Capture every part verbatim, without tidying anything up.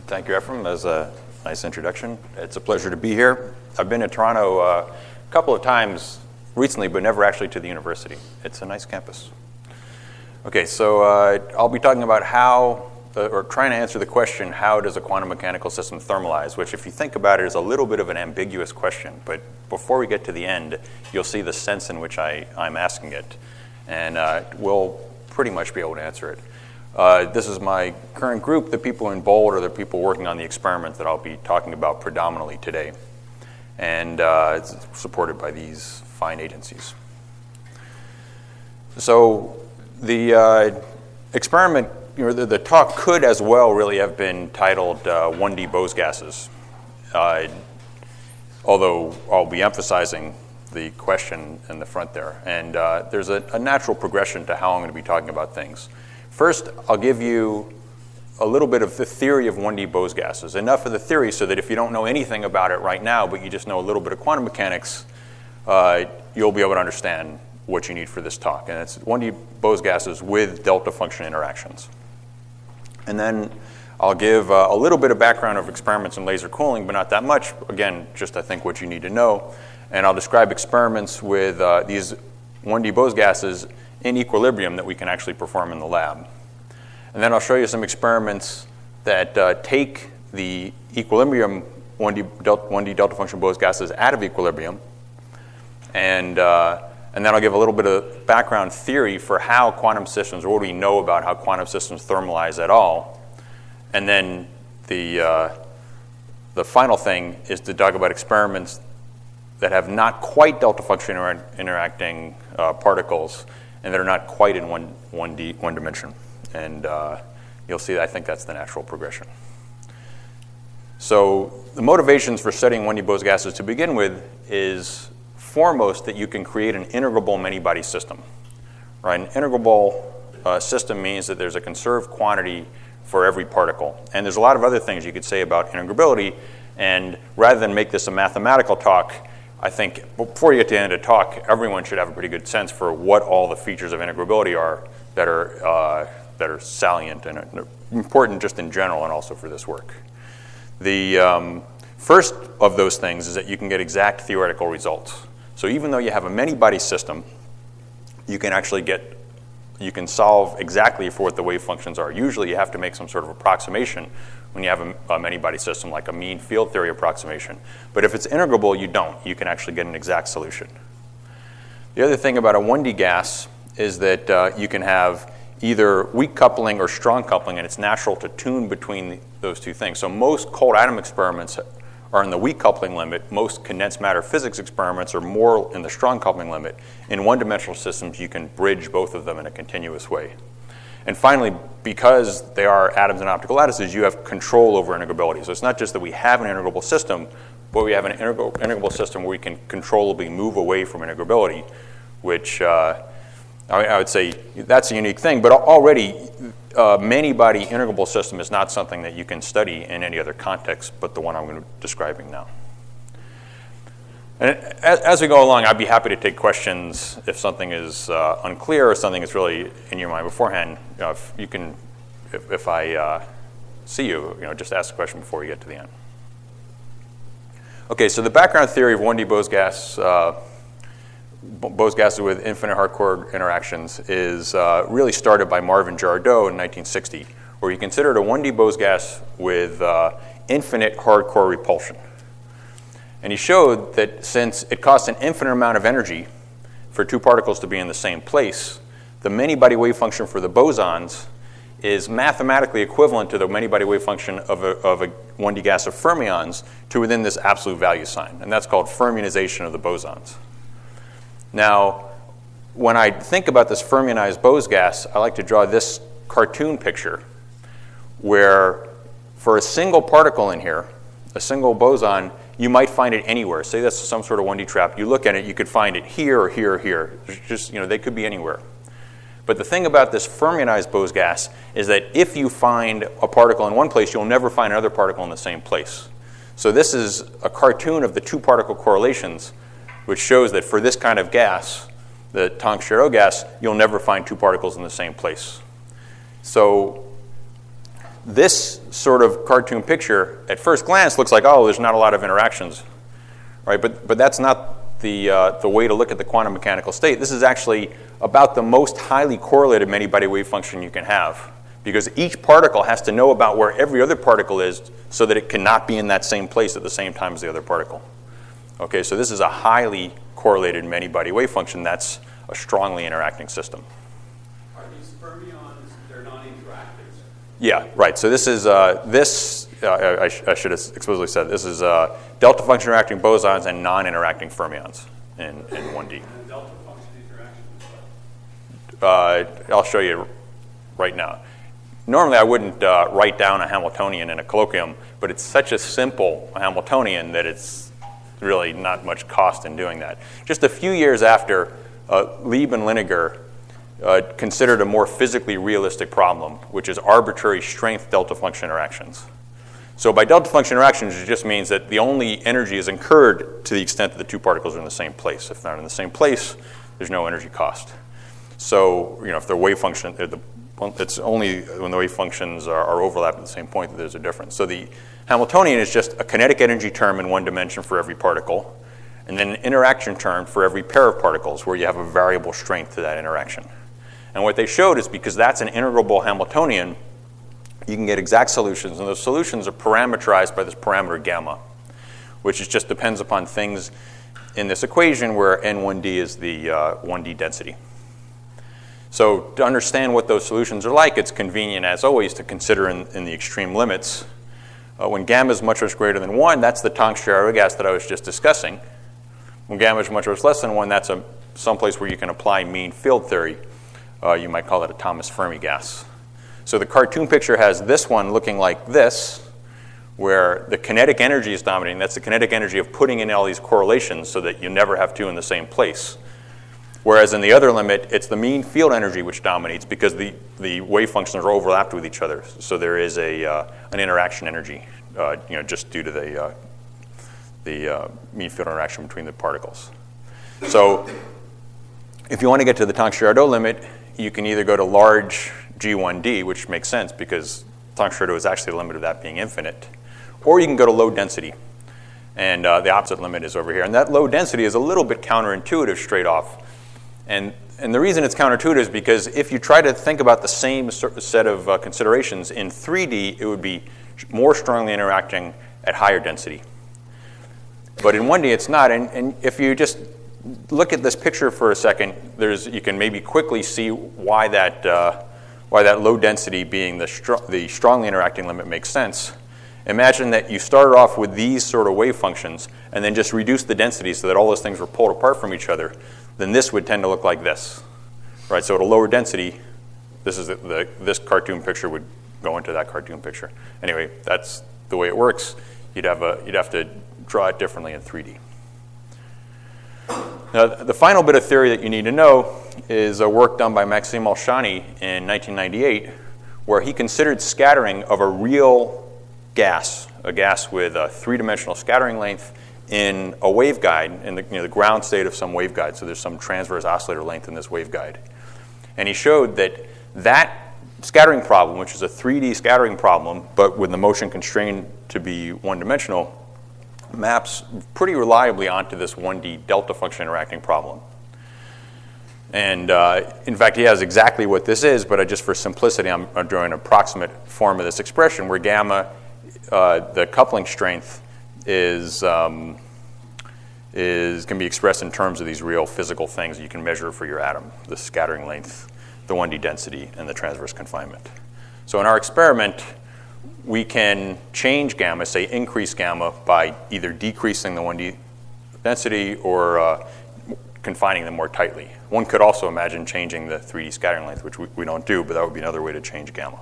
Thank you, Ephraim. That was a nice introduction. It's a pleasure to be here. I've been to Toronto uh, a couple of times recently, but never actually to the university. It's a nice campus. Okay, so uh, I'll be talking about how, uh, or trying to answer the question, how does a quantum mechanical system thermalize, which if you think about it is a little bit of an ambiguous question, but before we get to the end, you'll see the sense in which I, I'm asking it, and uh, we'll pretty much be able to answer it. Uh, this is my current group. The people in bold are the people working on the experiment that I'll be talking about predominantly today, and uh, it's supported by these fine agencies. So the uh, experiment, you know, the, the talk could as well really have been titled uh, one D Bose gases, uh, although I'll be emphasizing the question in the front there. And uh, there's a, a natural progression to how I'm going to be talking about things. First, I'll give you a little bit of the theory of one D Bose gases, enough of the theory so that if you don't know anything about it right now, but you just know a little bit of quantum mechanics, uh, you'll be able to understand what you need for this talk. And it's one D Bose gases with delta function interactions. And then I'll give uh, a little bit of background of experiments in laser cooling, but not that much. Again, just I think what you need to know. And I'll describe experiments with uh, these one D Bose gases in equilibrium that we can actually perform in the lab. And then I'll show you some experiments that uh, take the equilibrium one D delta, one D delta function Bose gases out of equilibrium. And, uh, and then I'll give a little bit of background theory for how quantum systems, or what do we know about how quantum systems thermalize at all. And then the, uh, the final thing is to talk about experiments that have not quite delta function inter interacting uh, particles, and that are not quite in one, one, D, one dimension. And uh, you'll see that I think that's the natural progression. So the motivations for studying one D Bose gases to begin with is foremost that you can create an integrable many-body system. Right? An integrable uh, system means that there's a conserved quantity for every particle. And there's a lot of other things you could say about integrability, and rather than make this a mathematical talk, I think before you get to the end of the talk, everyone should have a pretty good sense for what all the features of integrability are that are, uh, that are salient and important just in general and also for this work. The um, first of those things is that you can get exact theoretical results. So even though you have a many-body system, you can actually get, you can solve exactly for what the wave functions are. Usually you have to make some sort of approximation when you have a, a many-body system, like a mean field theory approximation. But if it's integrable, you don't. You can actually get an exact solution. The other thing about a one D gas is that uh, you can have either weak coupling or strong coupling, and it's natural to tune between the, those two things. So most cold atom experiments are in the weak coupling limit. Most condensed matter physics experiments are more in the strong coupling limit. In one-dimensional systems, you can bridge both of them in a continuous way. And finally, because they are atoms and optical lattices, you have control over integrability. So it's not just that we have an integrable system, but we have an integrable, integrable system where we can controllably move away from integrability, which uh, I, I would say that's a unique thing. But already, a many-body integrable system is not something that you can study in any other context but the one I'm going to be describing now. And as, as we go along, I'd be happy to take questions if something is uh, unclear or something is really in your mind beforehand. You know, if you can, if, if I uh, see you, you know, just ask a question before we get to the end. Okay, so the background theory of one D Bose gas, uh, Bose gases with infinite hardcore interactions is uh, really started by Marvin Jardot in nineteen sixty, where he considered a one D Bose gas with uh, infinite hardcore repulsion. And he showed that since it costs an infinite amount of energy for two particles to be in the same place, the many-body wave function for the bosons is mathematically equivalent to the many-body wave function of a, of a one D gas of fermions to within this absolute value sign. And that's called fermionization of the bosons. Now, when I think about this fermionized Bose gas, I like to draw this cartoon picture where for a single particle in here, a single boson, you might find it anywhere. Say that's some sort of one D trap. You look at it, you could find it here or here or here. There's just, you know, they could be anywhere. But the thing about this fermionized Bose gas is that if you find a particle in one place, you'll never find another particle in the same place. So this is a cartoon of the two particle correlations, which shows that for this kind of gas, the Tonks-Jardot gas, you'll never find two particles in the same place. So this sort of cartoon picture, at first glance, looks like, oh, there's not a lot of interactions, right? But, but that's not the, uh, the way to look at the quantum mechanical state. This is actually about the most highly correlated many-body wave function you can have, because each particle has to know about where every other particle is so that it cannot be in that same place at the same time as the other particle. Okay, so this is a highly correlated many-body wave function that's a strongly interacting system. Are these fermions, they're non-interactive? Yeah, right. So this is, uh, this, uh, I, sh I should have explicitly said, this is uh, delta function interacting bosons and non-interacting fermions in, in one D. And delta function interaction is Uh, what? I'll show you right now. Normally I wouldn't uh, write down a Hamiltonian in a colloquium, but it's such a simple Hamiltonian that it's really not much cost in doing that. Just a few years after, uh, Lieb and Liniger uh, considered a more physically realistic problem, which is arbitrary strength delta function interactions. So by delta function interactions, it just means that the only energy is incurred to the extent that the two particles are in the same place. If they're not in the same place, there's no energy cost. So, you know, if their wave function, the it's only when the wave functions are, are overlapped at the same point that there's a difference. So the Hamiltonian is just a kinetic energy term in one dimension for every particle, and then an interaction term for every pair of particles where you have a variable strength to that interaction. And what they showed is because that's an integrable Hamiltonian, you can get exact solutions, and those solutions are parameterized by this parameter gamma, which is just depends upon things in this equation where N one D is the uh, one D density. So to understand what those solutions are like, it's convenient, as always, to consider in, in the extreme limits. Uh, when gamma is much, much greater than one, that's the Tonks-Giroux gas that I was just discussing. When gamma is much, much less than one, that's a someplace where you can apply mean field theory. Uh, you might call it a Thomas Fermi gas. So the cartoon picture has this one looking like this, where the kinetic energy is dominating. That's the kinetic energy of putting in all these correlations so that you never have two in the same place. Whereas in the other limit, it's the mean field energy which dominates because the, the wave functions are overlapped with each other. So there is a, uh, an interaction energy, uh, you know, just due to the, uh, the uh, mean field interaction between the particles. So if you want to get to the Tonks-Giroux limit, you can either go to large G one D, which makes sense because Tonks-Giroux is actually the limit of that being infinite, or you can go to low density. And uh, the opposite limit is over here. And that low density is a little bit counterintuitive straight off. And, and the reason it's counterintuitive is because if you try to think about the same set of uh, considerations in three D, it would be more strongly interacting at higher density. But in one D, it's not. And, and if you just look at this picture for a second, there's, you can maybe quickly see why that, uh, why that low density being the, str the strongly interacting limit makes sense. Imagine that you started off with these sort of wave functions and then just reduced the density so that all those things were pulled apart from each other. Then this would tend to look like this, right? So at a lower density, this is the, the, this cartoon picture would go into that cartoon picture. Anyway, that's the way it works. You'd have, a, you'd have to draw it differently in three D. Now, the final bit of theory that you need to know is a work done by Maxime Alshani in nineteen ninety-eight, where he considered scattering of a real gas, a gas with a three-dimensional scattering length in a waveguide, in the, you know, the ground state of some waveguide. So there's some transverse oscillator length in this waveguide. And he showed that that scattering problem, which is a three D scattering problem, but with the motion constrained to be one-dimensional, maps pretty reliably onto this one D delta function interacting problem. And uh, in fact, he has exactly what this is, but I just for simplicity, I'm, I'm drawing an approximate form of this expression where gamma, uh, the coupling strength, is, um, is can be expressed in terms of these real physical things you can measure for your atom, the scattering length, the one D density, and the transverse confinement. So in our experiment, we can change gamma, say increase gamma, by either decreasing the one D density or uh, confining them more tightly. One could also imagine changing the three D scattering length, which we, we don't do, but that would be another way to change gamma.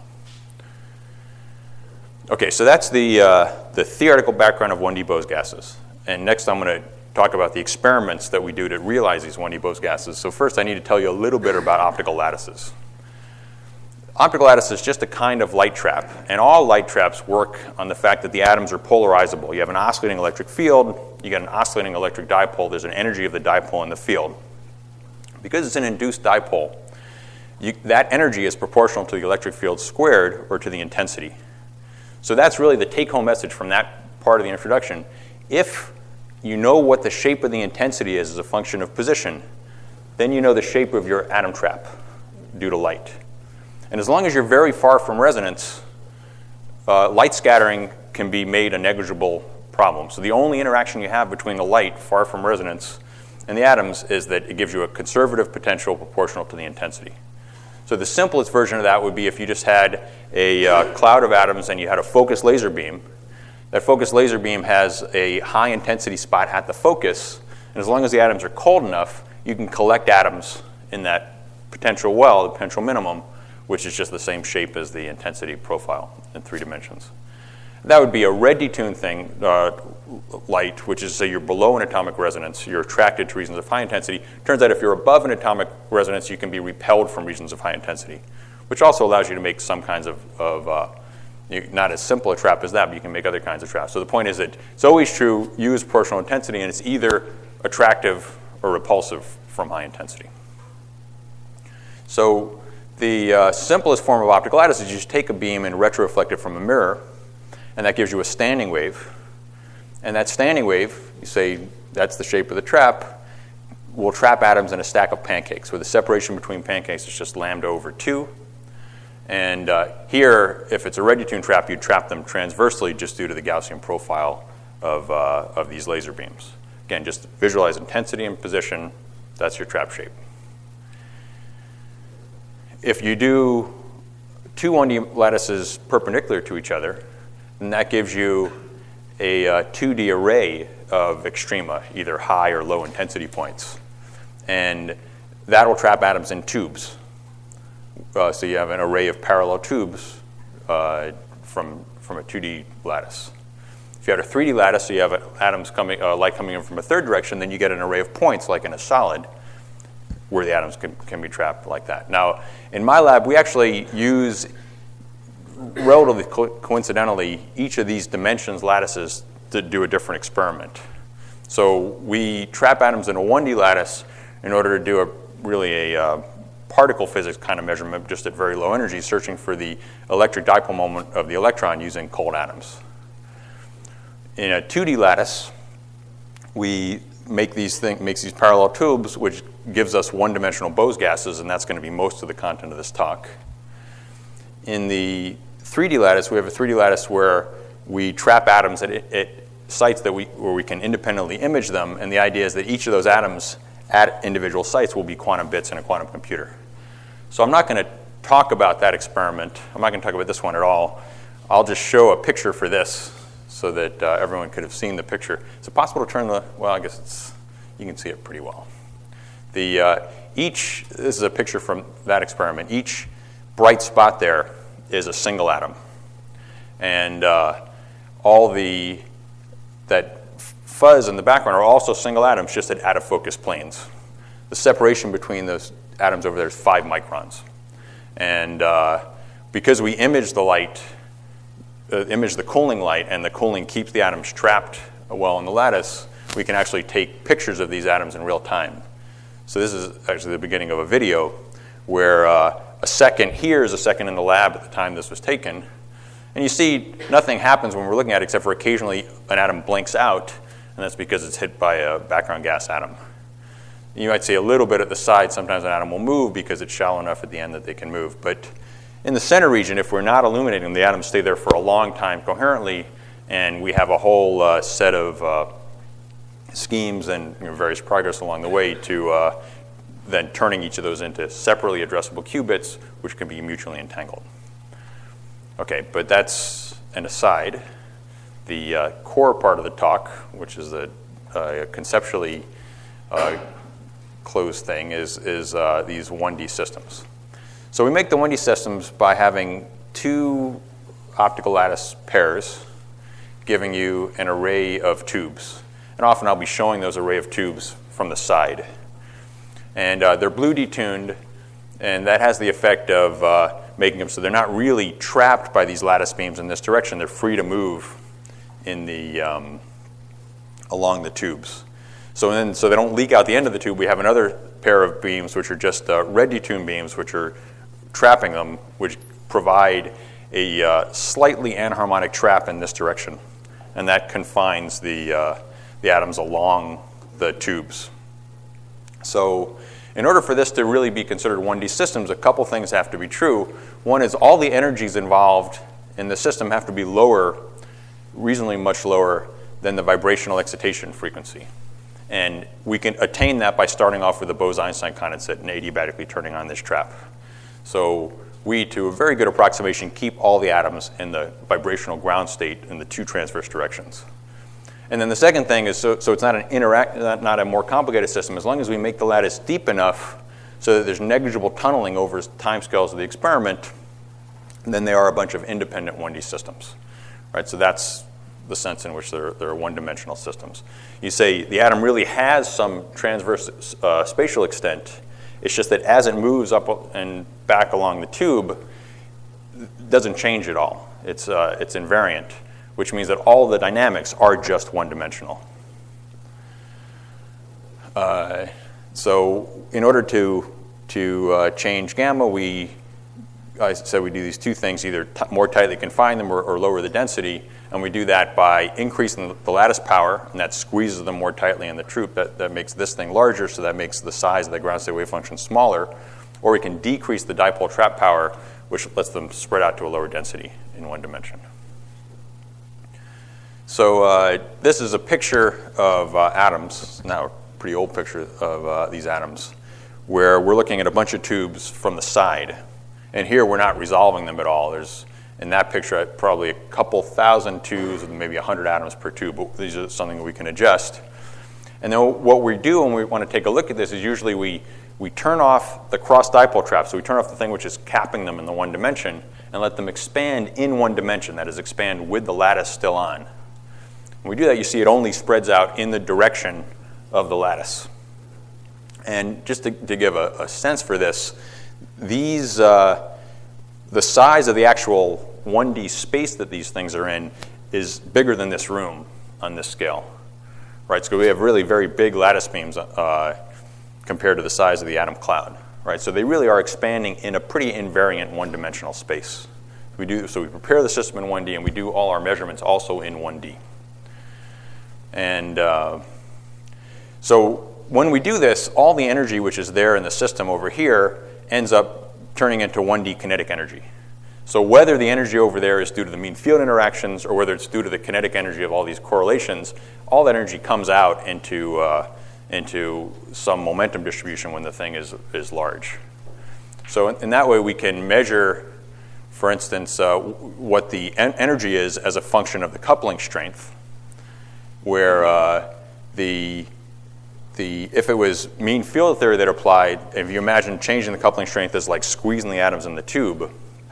Okay, so that's the, uh, the theoretical background of one D Bose gases. And next I'm going to talk about the experiments that we do to realize these one D Bose gases. So first I need to tell you a little bit about optical lattices. Optical lattice is just a kind of light trap, and all light traps work on the fact that the atoms are polarizable. You have an oscillating electric field, you get an oscillating electric dipole, there's an energy of the dipole in the field. Because it's an induced dipole, you, that energy is proportional to the electric field squared, or to the intensity. So that's really the take-home message from that part of the introduction. If you know what the shape of the intensity is as a function of position, then you know the shape of your atom trap due to light. And as long as you're very far from resonance, uh, light scattering can be made a negligible problem. So the only interaction you have between the light far from resonance and the atoms is that it gives you a conservative potential proportional to the intensity. So the simplest version of that would be if you just had a uh, cloud of atoms and you had a focused laser beam. That focused laser beam has a high intensity spot at the focus, and as long as the atoms are cold enough, you can collect atoms in that potential well, the potential minimum, which is just the same shape as the intensity profile in three dimensions. That would be a red detuned thing, uh, light, which is, say, you're below an atomic resonance, you're attracted to regions of high intensity. Turns out if you're above an atomic resonance, you can be repelled from regions of high intensity, which also allows you to make some kinds of, of uh, you, not as simple a trap as that, but you can make other kinds of traps. So the point is that it's always true, U is proportional intensity, and it's either attractive or repulsive from high intensity. So the uh, simplest form of optical lattice is you just take a beam and retroreflect it from a mirror, and that gives you a standing wave. And that standing wave, you say that's the shape of the trap, will trap atoms in a stack of pancakes, where the separation between pancakes is just lambda over two. And uh, here, if it's a red detuned trap, you'd trap them transversely just due to the Gaussian profile of, uh, of these laser beams. Again, just visualize intensity and position. That's your trap shape. If you do two one D lattices perpendicular to each other, then that gives you a uh, two D array of extrema, either high or low intensity points. And that will trap atoms in tubes. Uh, so you have an array of parallel tubes uh, from, from a two D lattice. If you had a three D lattice, so you have atoms coming, uh, light coming in from a third direction, then you get an array of points like in a solid where the atoms can, can be trapped like that. Now, in my lab, we actually use, relatively co- coincidentally, each of these dimensions lattices to do a different experiment. So we trap atoms in a one D lattice in order to do a really a uh, particle physics kind of measurement just at very low energy, searching for the electric dipole moment of the electron using cold atoms. In a two D lattice, we make these thing, makes these parallel tubes, which gives us one-dimensional Bose gases, and that's going to be most of the content of this talk. In the three D lattice, we have a three D lattice where we trap atoms at, at sites that we, where we can independently image them, and the idea is that each of those atoms at individual sites will be quantum bits in a quantum computer. So I'm not going to talk about that experiment. I'm not going to talk about this one at all. I'll just show a picture for this so that uh, everyone could have seen the picture. Is it possible to turn the, well, I guess it's, you can see it pretty well. The, uh, each, this is a picture from that experiment. Each bright spot there is a single atom. And uh, all the, that fuzz in the background are also single atoms, just at out-of-focus planes. The separation between those atoms over there is five microns. And uh, because we image the light, uh, image the cooling light, and the cooling keeps the atoms trapped well in the lattice, we can actually take pictures of these atoms in real time. So this is actually the beginning of a video where uh, a second here is a second in the lab at the time this was taken. And you see nothing happens when we're looking at it except for occasionally an atom blinks out, and that's because it's hit by a background gas atom. You might see a little bit at the side. Sometimes an atom will move because it's shallow enough at the end that they can move. But in the center region, if we're not illuminating them, the atoms stay there for a long time coherently, and we have a whole uh, set of uh, schemes and you know, various progress along the way to uh, then turning each of those into separately addressable qubits, which can be mutually entangled. Okay, but that's an aside. The uh, core part of the talk, which is a, a conceptually uh, closed thing, is, is uh, these one D systems. So we make the one D systems by having two optical lattice pairs giving you an array of tubes. And often I'll be showing those array of tubes from the side. And uh, they're blue detuned, and that has the effect of uh, making them so they're not really trapped by these lattice beams in this direction. They're free to move in the um, along the tubes. So then, so they don't leak out the end of the tube, we have another pair of beams which are just uh, red detuned beams which are trapping them, which provide a uh, slightly anharmonic trap in this direction, and that confines the, uh, the atoms along the tubes. So in order for this to really be considered one D systems, a couple things have to be true. One is all the energies involved in the system have to be lower, reasonably much lower than the vibrational excitation frequency. And we can attain that by starting off with a Bose-Einstein condensate and adiabatically turning on this trap. So we, to a very good approximation, keep all the atoms in the vibrational ground state in the two transverse directions. And then the second thing is, so, so it's not an interact, not, not a more complicated system, as long as we make the lattice deep enough so that there's negligible tunneling over timescales of the experiment, then they are a bunch of independent one D systems, right? So that's the sense in which they're, they're one-dimensional systems. You say the atom really has some transverse uh, spatial extent. It's just that as it moves up and back along the tube, it doesn't change at all. It's, uh, it's invariant, which means that all the dynamics are just one-dimensional. Uh, so in order to, to uh, change gamma, we, I said we do these two things, either t- more tightly confine them or, or lower the density, and we do that by increasing the lattice power, and that squeezes them more tightly in the troop. That, that makes this thing larger, so that makes the size of the ground state wave function smaller. Or we can decrease the dipole trap power, which lets them spread out to a lower density in one dimension. So uh, this is a picture of uh, atoms, now a pretty old picture of uh, these atoms, where we're looking at a bunch of tubes from the side. And here we're not resolving them at all. There's, in that picture, probably a couple thousand tubes with maybe one hundred atoms per tube. But these are something we can adjust. And then what we do when we want to take a look at this is usually we, we turn off the cross dipole trap. So we turn off the thing which is capping them in the one dimension and let them expand in one dimension, that is, expand with the lattice still on. When we do that, you see it only spreads out in the direction of the lattice. And just to, to give a, a sense for this, these, uh, the size of the actual one D space that these things are in is bigger than this room on this scale. Right, so we have really very big lattice beams uh, compared to the size of the atom cloud. Right, so they really are expanding in a pretty invariant one-dimensional space. We do, so we prepare the system in one D, and we do all our measurements also in one D. And uh, so when we do this, all the energy which is there in the system over here ends up turning into one D kinetic energy. So whether the energy over there is due to the mean field interactions or whether it's due to the kinetic energy of all these correlations, all that energy comes out into, uh, into some momentum distribution when the thing is, is large. So in, in that way, we can measure, for instance, uh, what the en- energy is as a function of the coupling strength, where uh, the, the, if it was mean field theory that applied, if you imagine changing the coupling strength as like squeezing the atoms in the tube,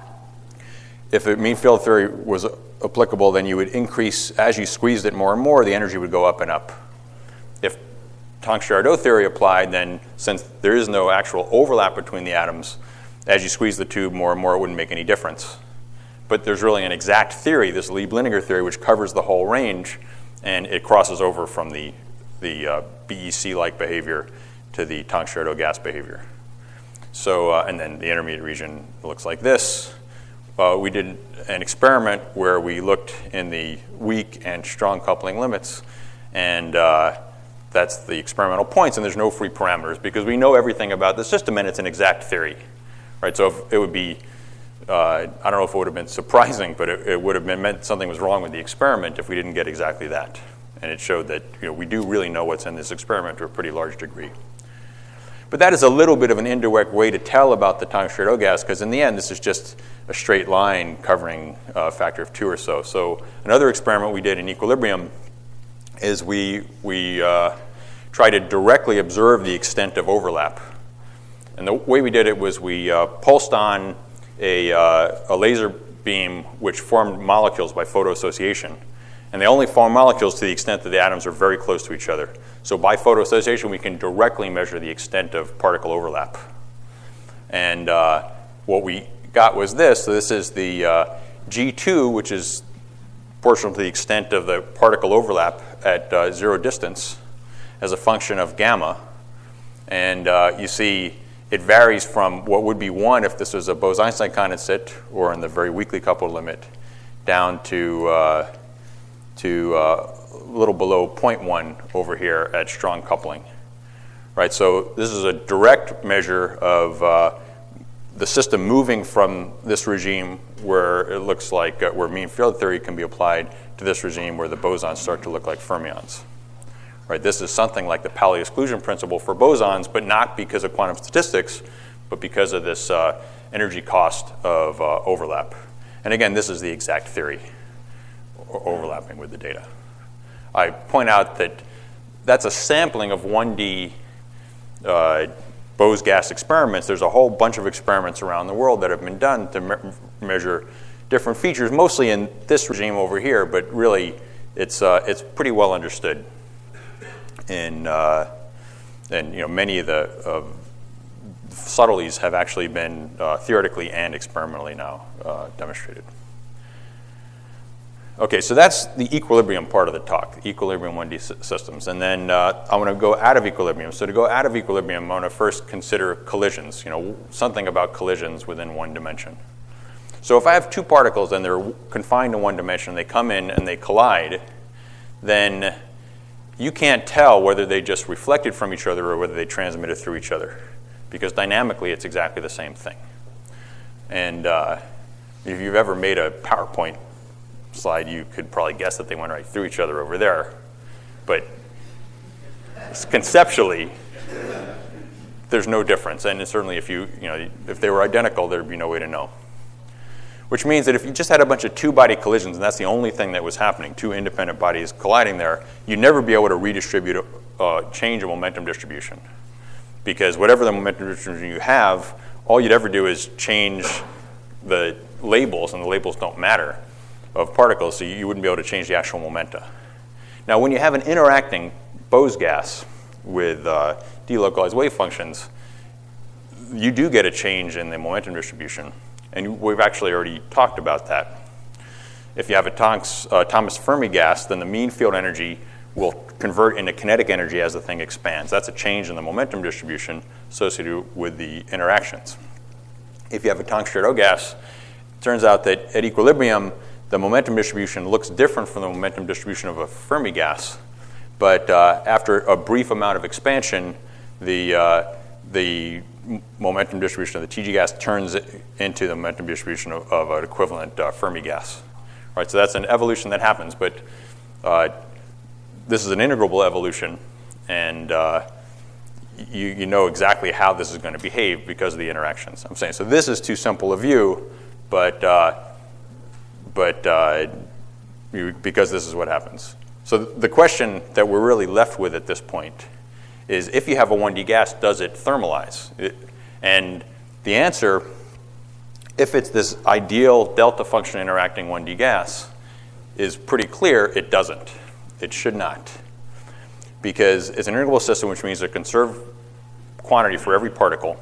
if the mean field theory was applicable, then you would increase, as you squeezed it more and more, the energy would go up and up. If Tonks-Girardot theory applied, then since there is no actual overlap between the atoms, as you squeeze the tube more and more, it wouldn't make any difference. But there's really an exact theory, this Lieb-Liniger theory, which covers the whole range, and it crosses over from the, the uh, B E C-like behavior to the Tonks-Girardot gas behavior. So, uh, and then the intermediate region looks like this. Uh, we did an experiment where we looked in the weak and strong coupling limits, and uh, that's the experimental points, and there's no free parameters because we know everything about the system and it's an exact theory, right? So if it would be, uh, I don't know if it would have been surprising, but it, it would have been meant something was wrong with the experiment if we didn't get exactly that. And it showed that, you know, we do really know what's in this experiment to a pretty large degree. But that is a little bit of an indirect way to tell about the Tonks-Girardot gas, because in the end, this is just a straight line covering a factor of two or so. So another experiment we did in equilibrium is we, we uh, tried to directly observe the extent of overlap. And the way we did it was we uh, pulsed on a, uh, a laser beam which formed molecules by photoassociation. And they only form molecules to the extent that the atoms are very close to each other. So by photoassociation, we can directly measure the extent of particle overlap. And uh, what we got was this. So this is the uh, G two, which is proportional to the extent of the particle overlap at uh, zero distance as a function of gamma. And uh, you see it varies from what would be one if this was a Bose-Einstein condensate or in the very weakly coupled limit down to, uh, to uh, a little below zero point one over here at strong coupling. Right, so this is a direct measure of uh, the system moving from this regime where it looks like uh, where mean field theory can be applied to this regime where the bosons start to look like fermions. Right, this is something like the Pauli exclusion principle for bosons, but not because of quantum statistics, but because of this uh, energy cost of uh, overlap. And again, this is the exact theory overlapping with the data. I point out that that's a sampling of one D uh, Bose gas experiments. There's a whole bunch of experiments around the world that have been done to me measure different features, mostly in this regime over here, but really it's, uh, it's pretty well understood. In, uh, and you know, many of the uh, subtleties have actually been uh, theoretically and experimentally now uh, demonstrated. Okay, so that's the equilibrium part of the talk, the equilibrium one D systems. And then uh, I want to go out of equilibrium. So to go out of equilibrium, I want to first consider collisions, you know, something about collisions within one dimension. So if I have two particles and they're confined to one dimension, they come in and they collide, then you can't tell whether they just reflected from each other or whether they transmitted through each other, because dynamically it's exactly the same thing. And uh, if you've ever made a PowerPoint slide, you could probably guess that they went right through each other over there. But conceptually, there's no difference. And certainly if you, you know, if they were identical, there'd be no way to know. Which means that if you just had a bunch of two-body collisions, and that's the only thing that was happening, two independent bodies colliding there, you'd never be able to redistribute, a, uh, change a momentum distribution. Because whatever the momentum distribution you have, all you'd ever do is change the labels, and the labels don't matter, of particles, so you wouldn't be able to change the actual momenta. Now, when you have an interacting Bose gas with uh, delocalized wave functions, you do get a change in the momentum distribution. And we've actually already talked about that. If you have a Tonks, uh, Thomas Fermi gas, then the mean field energy will convert into kinetic energy as the thing expands. That's a change in the momentum distribution associated with the interactions. If you have a Tonks-Jerdot gas, it turns out that at equilibrium, the momentum distribution looks different from the momentum distribution of a Fermi gas. But uh, after a brief amount of expansion, the, uh, the momentum distribution of the T G gas turns it into the momentum distribution of, of an equivalent uh, Fermi gas. Right, so that's an evolution that happens, but uh, this is an integrable evolution, and uh, you, you know exactly how this is going to behave because of the interactions. I'm saying, so this is too simple a view, but, uh, but uh, you, because this is what happens. So the question that we're really left with at this point is, if you have a one D gas, does it thermalize? It, and the answer, if it's this ideal delta function interacting one D gas, is pretty clear: it doesn't. It should not. Because it's an integrable system, which means a conserved quantity for every particle,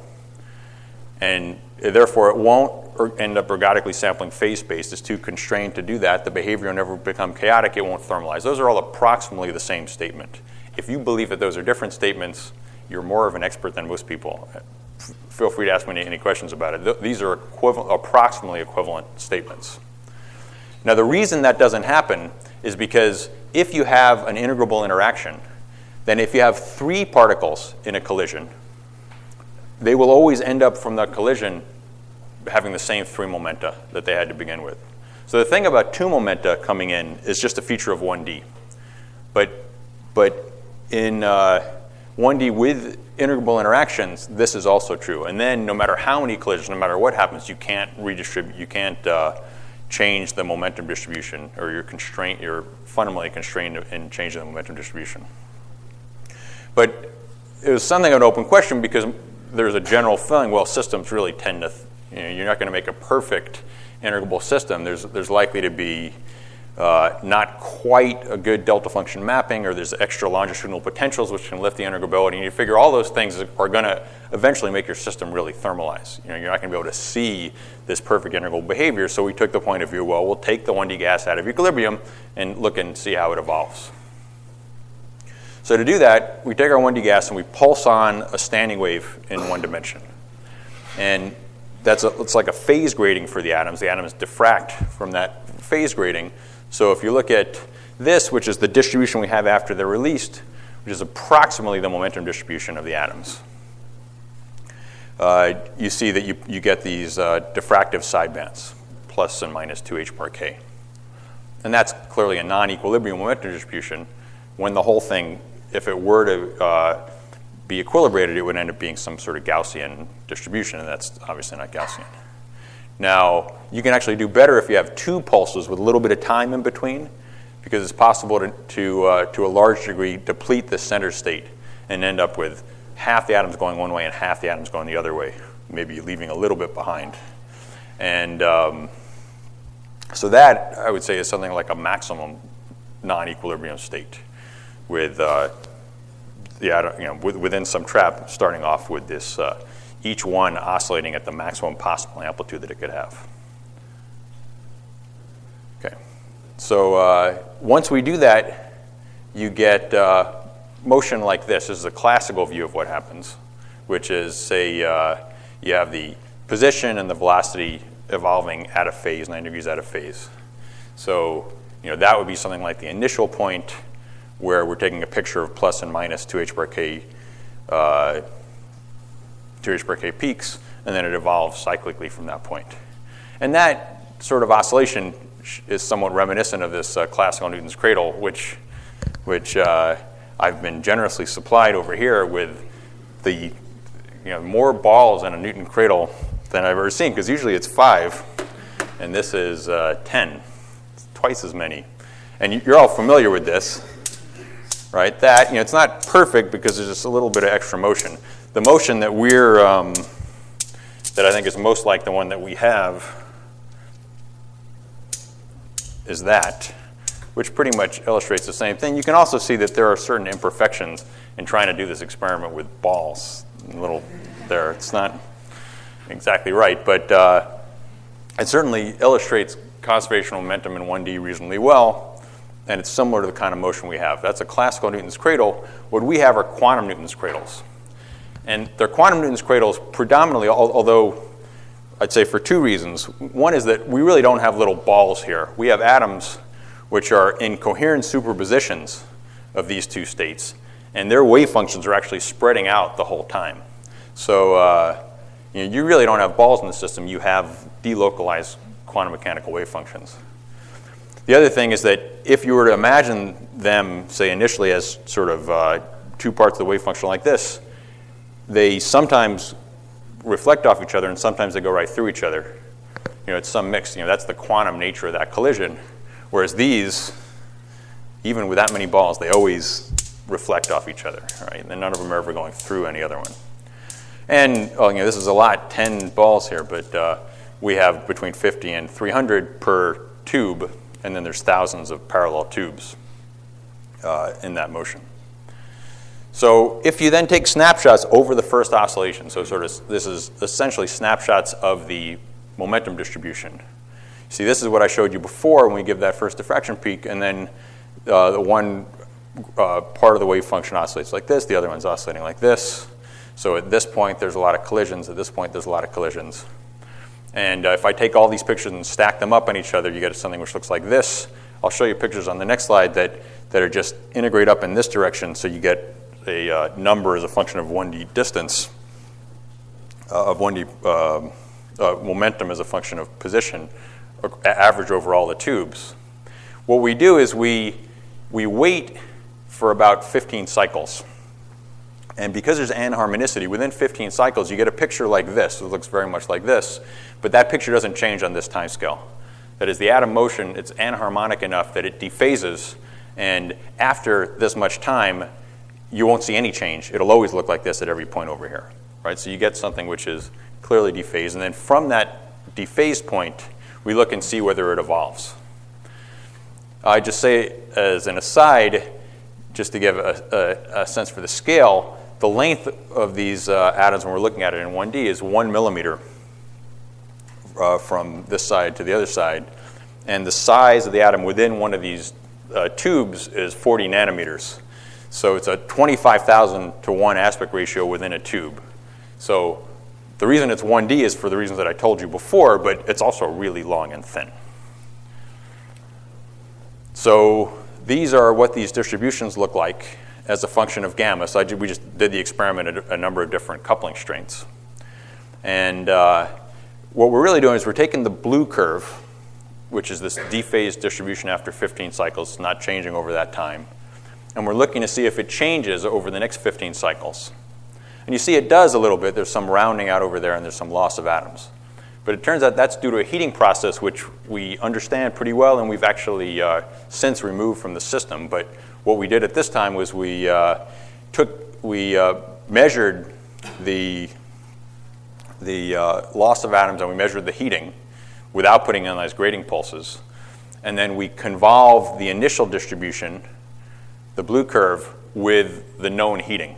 and therefore it won't end up ergodically sampling phase space. It's too constrained to do that. The behavior will never become chaotic. It won't thermalize. Those are all approximately the same statement. If you believe that those are different statements, you're more of an expert than most people. Feel free to ask me any questions about it. These are equivalent, approximately equivalent statements. Now, the reason that doesn't happen is because if you have an integrable interaction, then if you have three particles in a collision, they will always end up from the collision having the same three momenta that they had to begin with. So the thing about two momenta coming in is just a feature of one D. But, but in uh, one D with integrable interactions, this is also true. And then no matter how many collisions, no matter what happens, you can't redistribute, you can't uh, change the momentum distribution, or you're constrained, you're fundamentally constrained in changing the momentum distribution. But it was something of an open question because there's a general feeling, well, systems really tend to, you know, you're not going to make a perfect integrable system. There's, there's likely to be uh, not quite a good delta function mapping, or there's extra longitudinal potentials which can lift the integrability. And you figure all those things are going to eventually make your system really thermalize. You know, you're not going to be able to see this perfect integrable behavior. So we took the point of view, well, we'll take the one D gas out of equilibrium and look and see how it evolves. So to do that, we take our one D gas and we pulse on a standing wave in one dimension. And that's a, it's like a phase grading for the atoms. The atoms diffract from that phase grading. So if you look at this, which is the distribution we have after they're released, which is approximately the momentum distribution of the atoms, uh, you see that you, you get these uh, diffractive sidebands, plus and minus two h bar k. And that's clearly a non-equilibrium momentum distribution. When the whole thing, if it were to uh, be equilibrated, it would end up being some sort of Gaussian distribution, and that's obviously not Gaussian. Now, you can actually do better if you have two pulses with a little bit of time in between, because it's possible to, to, uh, to a large degree, deplete the center state and end up with half the atoms going one way and half the atoms going the other way, maybe leaving a little bit behind. And um, so that, I would say, is something like a maximum non-equilibrium state with uh, the atom, you know, with, within some trap starting off with this, uh, each one oscillating at the maximum possible amplitude that it could have. Okay, so uh, once we do that, you get uh, motion like this. This is a classical view of what happens, which is, say, uh, you have the position and the velocity evolving at a phase, nine degrees out of phase. So, you know, that would be something like the initial point where we're taking a picture of plus and minus two h bar k, uh, two h bar k peaks, and then it evolves cyclically from that point. And that sort of oscillation is somewhat reminiscent of this uh, classical Newton's cradle, which, which uh, I've been generously supplied over here with the, you know, more balls in a Newton cradle than I've ever seen, because usually it's five, and this is uh, ten. It's twice as many. And you're all familiar with this, right? That, you know, it's not perfect because there's just a little bit of extra motion. The motion that we're, um, that I think is most like the one that we have is that, which pretty much illustrates the same thing. You can also see that there are certain imperfections in trying to do this experiment with balls. A little there, it's not exactly right, but uh, it certainly illustrates conservation of momentum in one D reasonably well, and it's similar to the kind of motion we have. That's a classical Newton's cradle. What we have are quantum Newton's cradles. And they're quantum Newton's cradles predominantly, although I'd say for two reasons. One is that we really don't have little balls here. We have atoms which are in coherent superpositions of these two states, and their wave functions are actually spreading out the whole time. So uh, you know, you really don't have balls in the system. You have delocalized quantum mechanical wave functions. The other thing is that if you were to imagine them, say, initially as sort of uh, two parts of the wave function like this, they sometimes reflect off each other and sometimes they go right through each other. You know, it's some mix. You know, that's the quantum nature of that collision. Whereas these, even with that many balls, they always reflect off each other, right? And none of them are ever going through any other one. And, oh, you know, this is a lot, ten balls here, but uh, we have between fifty and three hundred per tube, and then there's thousands of parallel tubes uh, in that motion. So if you then take snapshots over the first oscillation, so sort of this is essentially snapshots of the momentum distribution. See, this is what I showed you before when we give that first diffraction peak, and then uh, the one uh, part of the wave function oscillates like this, the other one's oscillating like this. So at this point, there's a lot of collisions. At this point, there's a lot of collisions. And uh, if I take all these pictures and stack them up on each other, you get something which looks like this. I'll show you pictures on the next slide that, that are just integrate up in this direction, so you get a uh, number as a function of one D distance, uh, of one D uh, uh, momentum as a function of position, uh, average over all the tubes. What we do is we, we wait for about fifteen cycles. And because there's anharmonicity, within fifteen cycles, you get a picture like this. It looks very much like this, but that picture doesn't change on this time scale. That is, the atom motion, it's anharmonic enough that it dephases, and after this much time, you won't see any change. It'll always look like this at every point over here, right? So you get something which is clearly dephased, and then from that dephased point, we look and see whether it evolves. I just say as an aside, just to give a, a, a sense for the scale, the length of these uh, atoms when we're looking at it in one D is one millimeter uh, from this side to the other side. And the size of the atom within one of these uh, tubes is forty nanometers. So it's a twenty-five thousand to one aspect ratio within a tube. So The reason it's one D is for the reasons that I told you before, but it's also really long and thin. So these are what these distributions look like as a function of gamma. So I did, we just did the experiment at a number of different coupling strengths. And uh, what we're really doing is we're taking the blue curve, which is this D-phase distribution after fifteen cycles, not changing over that time. And we're looking to see if it changes over the next fifteen cycles. And you see it does a little bit. There's some rounding out over there, and there's some loss of atoms. But it turns out that's due to a heating process which we understand pretty well, and we've actually uh, since removed from the system. But what we did at this time was we uh, took, we uh, measured the, the uh, loss of atoms, and we measured the heating without putting in those grading pulses. And then we convolved the initial distribution, the blue curve, with the known heating.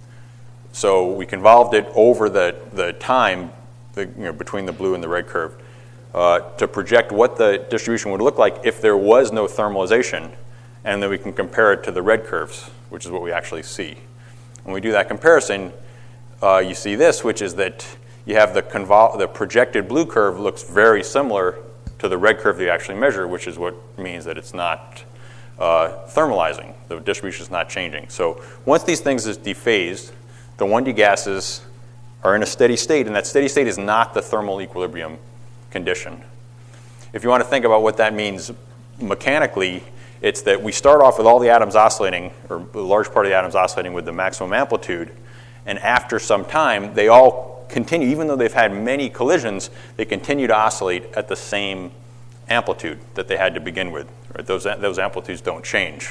So we convolved it over the, the time the, you know, between the blue and the red curve uh, to project what the distribution would look like if there was no thermalization, and then we can compare it to the red curves, which is what we actually see. When we do that comparison, uh, you see this, which is that you have the, convol the projected blue curve looks very similar to the red curve that you actually measure, which is what means that it's not uh, thermalizing. The distribution is not changing. So once these things is dephased, the one D gases are in a steady state, and that steady state is not the thermal equilibrium condition. If you want to think about what that means mechanically, it's that we start off with all the atoms oscillating, or a large part of the atoms oscillating with the maximum amplitude, and after some time, they all continue, even though they've had many collisions, they continue to oscillate at the same amplitude that they had to begin with. Right? Those, those amplitudes don't change.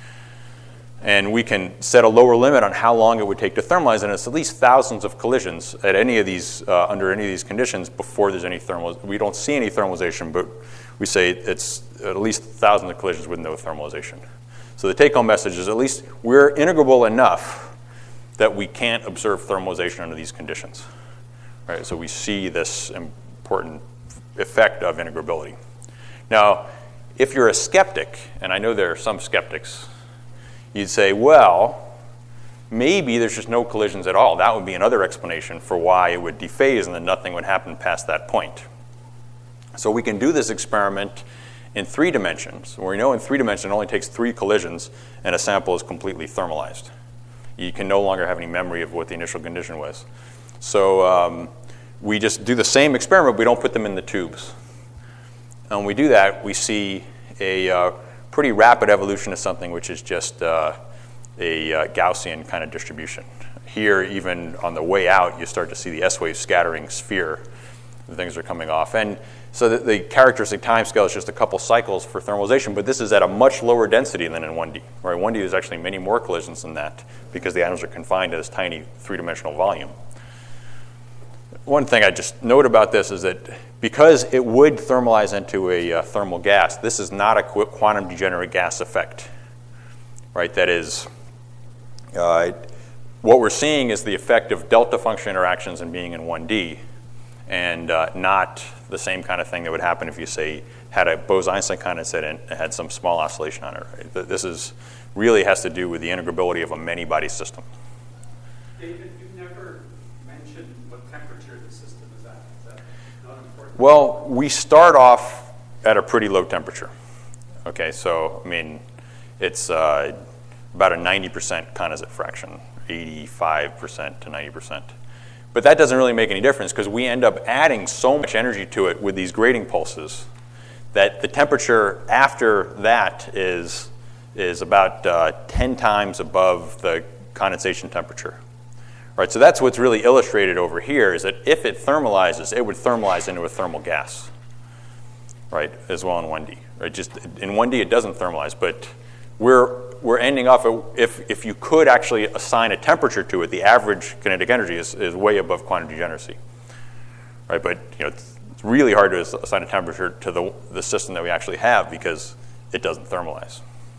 And we can set a lower limit on how long it would take to thermalize, and it's at least thousands of collisions at any of these, uh, under any of these conditions before there's any thermal. We don't see any thermalization, but we say it's at least thousands of collisions with no thermalization. So the take-home message is at least we're integrable enough that we can't observe thermalization under these conditions. Right? So we see this important effect of integrability. Now, if you're a skeptic, and I know there are some skeptics, you'd say, well, maybe there's just no collisions at all. That would be another explanation for why it would dephase and then nothing would happen past that point. So we can do this experiment in three dimensions, where we know in three dimensions it only takes three collisions and a sample is completely thermalized. You can no longer have any memory of what the initial condition was. So um, we just do the same experiment, but we don't put them in the tubes. And when we do that, we see a uh, pretty rapid evolution of something which is just uh, a uh, Gaussian kind of distribution. Here, even on the way out, you start to see the S-wave scattering sphere. The things are coming off. And so the, the characteristic time scale is just a couple cycles for thermalization, but this is at a much lower density than in one D. Right? one D is actually many more collisions than that because the atoms are confined to this tiny three-dimensional volume. One thing I just note about this is that because it would thermalize into a uh, thermal gas, this is not a qu quantum degenerate gas effect, right? That is, uh, what we're seeing is the effect of delta function interactions and being in one D, and uh, not the same kind of thing that would happen if you, say, had a Bose-Einstein condensate and had some small oscillation on it. Right? This is really has to do with the integrability of a many-body system. David, you've never mentioned what temperature the system is at. Is that not important? Well, we start off at a pretty low temperature. Okay, so, I mean, it's uh, about a ninety percent condensate fraction, eighty-five percent to ninety percent. But that doesn't really make any difference because we end up adding so much energy to it with these grading pulses that the temperature after that is, is about uh, ten times above the condensation temperature. Right, so that's what's really illustrated over here is that if it thermalizes, it would thermalize into a thermal gas, right, as well in one D. Right, just in one D it doesn't thermalize, but we're we're ending up at, if if you could actually assign a temperature to it, the average kinetic energy is, is way above quantum degeneracy. Right, but you know it's, it's really hard to assign a temperature to the the system that we actually have because it doesn't thermalize.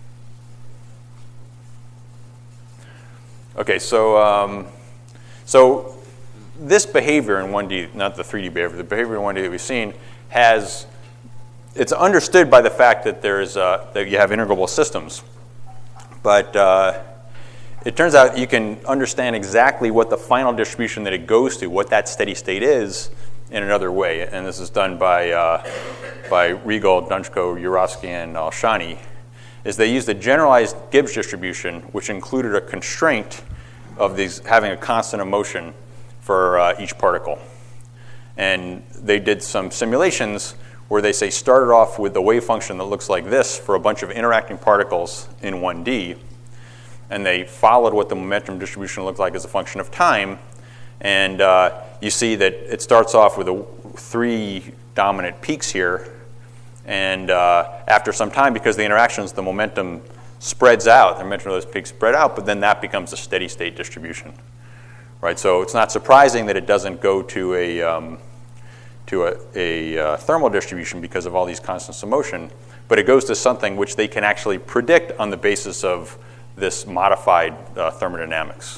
Okay, so. Um, So this behavior in one D, not the three D behavior, the behavior in one D that we've seen has, it's understood by the fact that there's uh, that you have integrable systems, but uh, it turns out you can understand exactly what the final distribution that it goes to, what that steady state is, in another way. And this is done by, uh, by Regal, Dunchko, Urowsky, and Alshani, is they used a generalized Gibbs distribution, which included a constraint of these having a constant of motion for uh, each particle. And they did some simulations where they say started off with the wave function that looks like this for a bunch of interacting particles in one D, and they followed what the momentum distribution looked like as a function of time, and uh, you see that it starts off with a, three dominant peaks here, and uh, after some time, because the interactions, the momentum spreads out, the momentum of those peaks spread out, but then that becomes a steady state distribution. Right, so it's not surprising that it doesn't go to a um, to a, a uh, thermal distribution because of all these constants of motion, but it goes to something which they can actually predict on the basis of this modified uh, thermodynamics.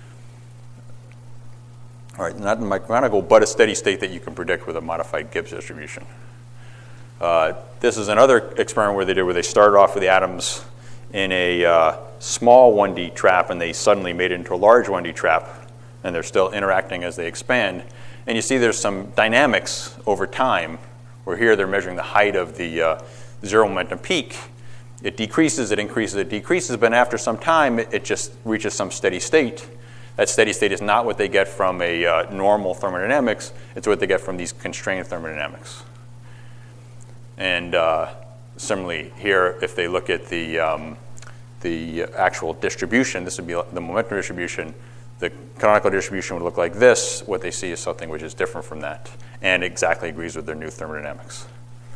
All right, not mechanical, but a steady state that you can predict with a modified Gibbs distribution. Uh, this is another experiment where they did where they started off with the atoms in a uh, small one D trap, and they suddenly made it into a large one D trap, and they're still interacting as they expand. And you see there's some dynamics over time, where here they're measuring the height of the uh, zero momentum peak. It decreases, it increases, it decreases, but after some time, it, it just reaches some steady state. That steady state is not what they get from a uh, normal thermodynamics, it's what they get from these constrained thermodynamics. And uh, similarly here, if they look at the, um, the actual distribution, this would be the momentum distribution. The canonical distribution would look like this. What they see is something which is different from that and exactly agrees with their new thermodynamics.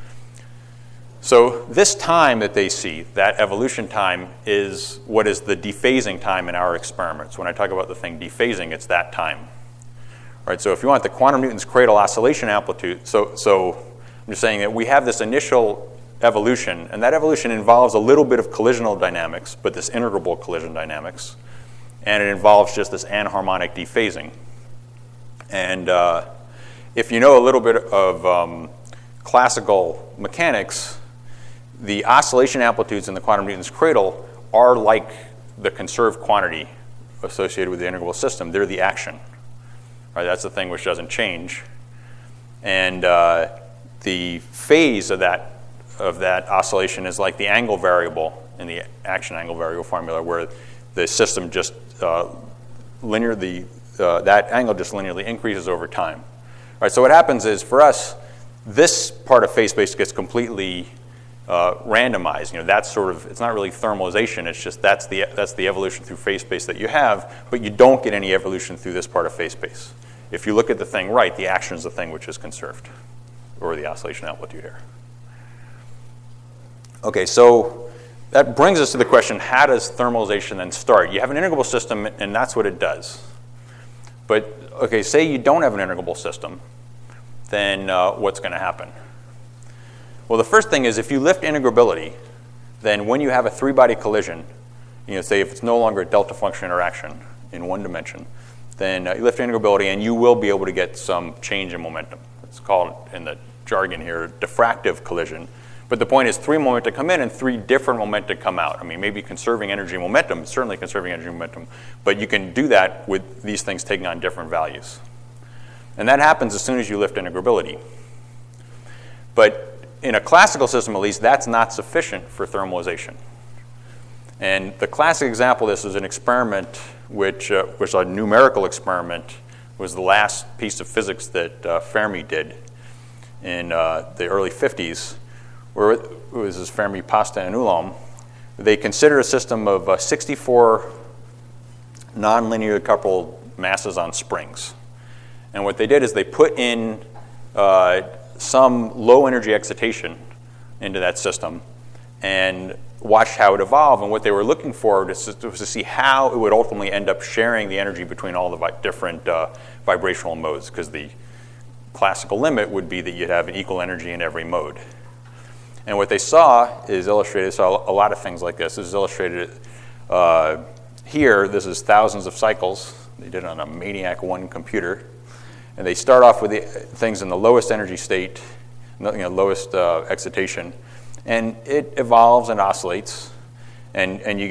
So this time that they see, that evolution time, is what is the dephasing time in our experiments. When I talk about the thing dephasing, it's that time. All right, so if you want the quantum Newton's cradle oscillation amplitude, so, so I'm just saying that we have this initial evolution, and that evolution involves a little bit of collisional dynamics, but this integrable collision dynamics. And it involves just this anharmonic dephasing. And uh, if you know a little bit of um, classical mechanics, the oscillation amplitudes in the quantum Newton's cradle are like the conserved quantity associated with the integrable system. They're the action. Right? That's the thing which doesn't change. And uh, the phase of that, of that oscillation is like the angle variable in the action angle variable formula, where the system just uh, linear, the, uh, that angle just linearly increases over time. All right, so what happens is, for us, this part of phase space gets completely uh, randomized. You know, that's sort of, it's not really thermalization, it's just that's the, that's the evolution through phase space that you have, but you don't get any evolution through this part of phase space. If you look at the thing right, the action is the thing which is conserved, or the oscillation amplitude here. Okay, so that brings us to the question, how does thermalization then start? You have an integrable system, and that's what it does. But, okay, say you don't have an integrable system, then uh, what's going to happen? Well, the first thing is, if you lift integrability, then when you have a three-body collision, you know, say if it's no longer a delta function interaction in one dimension, then uh, you lift integrability, and you will be able to get some change in momentum. It's called, in the jargon here, diffractive collision. But the point is, three momenta come in and three different momenta come out. I mean, maybe conserving energy momentum, certainly conserving energy momentum, but you can do that with these things taking on different values. And that happens as soon as you lift integrability. But in a classical system, at least, that's not sufficient for thermalization. And the classic example of this is an experiment which uh, was a numerical experiment, was the last piece of physics that uh, Fermi did in uh, the early fifties. Where it was this Fermi, Pasta, and Ulam. They considered a system of uh, sixty-four nonlinear coupled masses on springs. And what they did is they put in uh, some low energy excitation into that system and watched how it evolved. And what they were looking for was to, was to see how it would ultimately end up sharing the energy between all the vi- different uh, vibrational modes, because the classical limit would be that you'd have an equal energy in every mode. And what they saw is illustrated, so a lot of things like this. This is illustrated uh, here. This is thousands of cycles. They did it on a Maniac one computer. And they start off with the things in the lowest energy state, you know, lowest uh, excitation. And it evolves and oscillates. And, and you get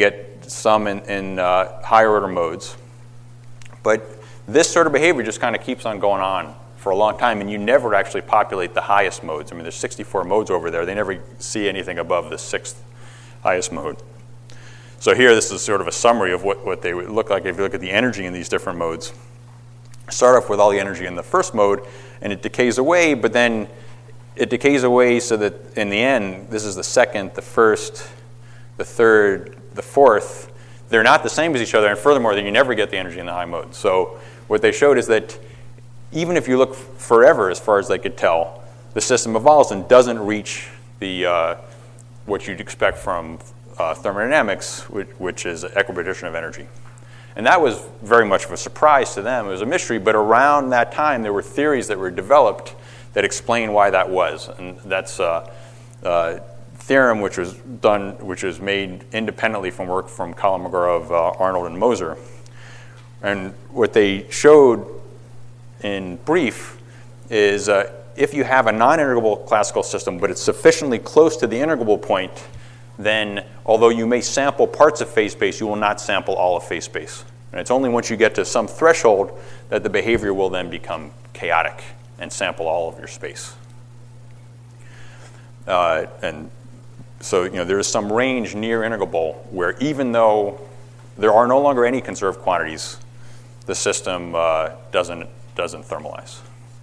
some in, in uh, higher order modes. But this sort of behavior just kind of keeps on going on for a long time, and you never actually populate the highest modes. I mean, there's sixty-four modes over there. They never see anything above the sixth highest mode. So here, this is sort of a summary of what, what they would look like if you look at the energy in these different modes. Start off with all the energy in the first mode, and it decays away, but then it decays away so that in the end, this is the second, the first, the third, the fourth. They're not the same as each other, and furthermore, then you never get the energy in the high mode. So what they showed is that even if you look forever, as far as they could tell, the system evolves and doesn't reach the uh, what you'd expect from uh, thermodynamics, which, which is equilibrium of energy. And that was very much of a surprise to them. It was a mystery, but around that time, there were theories that were developed that explain why that was. And that's a uh, uh, theorem which was done, which was made independently from work from Kalamagorov, uh, Arnold, and Moser. And what they showed in brief is uh, if you have a non-integrable classical system, but it's sufficiently close to the integrable point, then although you may sample parts of phase space, you will not sample all of phase space. And it's only once you get to some threshold that the behavior will then become chaotic and sample all of your space. Uh, and so you know there is some range near integrable where even though there are no longer any conserved quantities, the system uh, doesn't, doesn't thermalize.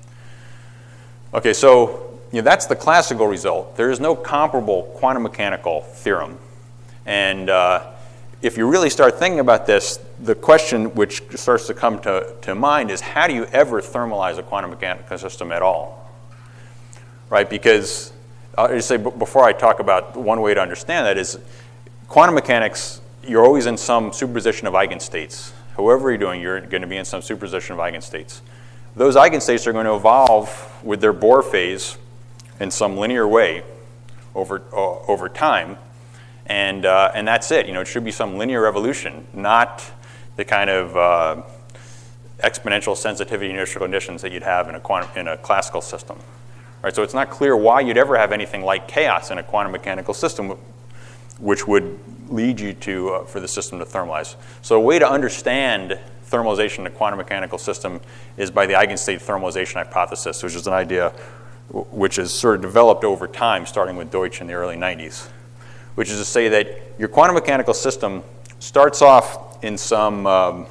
Okay, so you know, that's the classical result. There is no comparable quantum mechanical theorem. And uh, if you really start thinking about this, the question which starts to come to, to mind is how do you ever thermalize a quantum mechanical system at all? Right, because I'll just say before I talk about one way to understand that is quantum mechanics, you're always in some superposition of eigenstates. However you're doing, you're going to be in some superposition of eigenstates. Those eigenstates are going to evolve with their Bohr phase in some linear way over uh, over time, and uh, and that's it. You know, it should be some linear evolution, not the kind of uh, exponential sensitivity inertial conditions that you'd have in a quantum, in a classical system. Right. So it's not clear why you'd ever have anything like chaos in a quantum mechanical system, which would lead you to uh, for the system to thermalize. So a way to understand thermalization in a quantum mechanical system is by the eigenstate thermalization hypothesis, which is an idea which is sort of developed over time, starting with Deutsch in the early nineties, which is to say that your quantum mechanical system starts off in some um,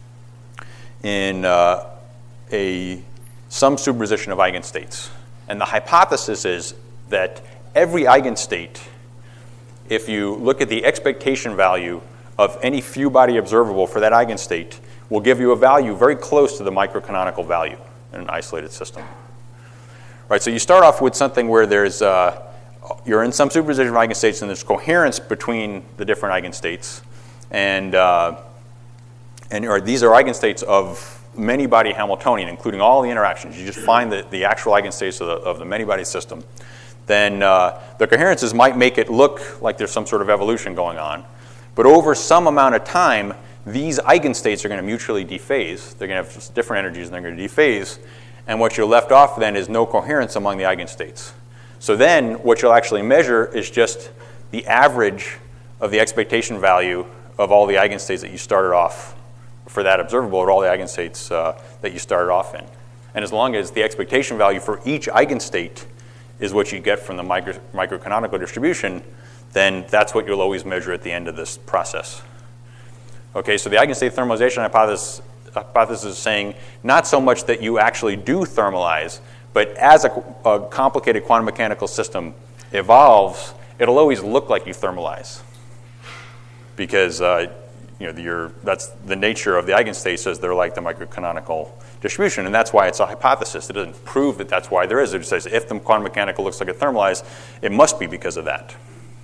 in uh, a some superposition of eigenstates, and the hypothesis is that every eigenstate, if you look at the expectation value of any few body observable for that eigenstate, will give you a value very close to the microcanonical value in an isolated system. Right, so you start off with something where there's uh, you're in some superposition of eigenstates, and there's coherence between the different eigenstates, and uh, and or these are eigenstates of many-body Hamiltonian, including all the interactions. You just find the, the actual eigenstates of the, of the many-body system. Then uh, the coherences might make it look like there's some sort of evolution going on, but over some amount of time, these eigenstates are going to mutually dephase. They're going to have different energies, and they're going to dephase. And what you're left off then is no coherence among the eigenstates. So then what you'll actually measure is just the average of the expectation value of all the eigenstates that you started off for that observable, or all the eigenstates uh, that you started off in. And as long as the expectation value for each eigenstate is what you get from the micro, microcanonical distribution, then that's what you'll always measure at the end of this process. Okay, so the eigenstate thermalization hypothesis hypothesis is saying not so much that you actually do thermalize, but as a, a complicated quantum mechanical system evolves, it'll always look like you thermalize, because uh, you know you're, that's the nature of the eigenstates, is they're like the microcanonical distribution, and that's why it's a hypothesis. It doesn't prove that that's why there is. It just says if the quantum mechanical looks like it thermalized, it must be because of that.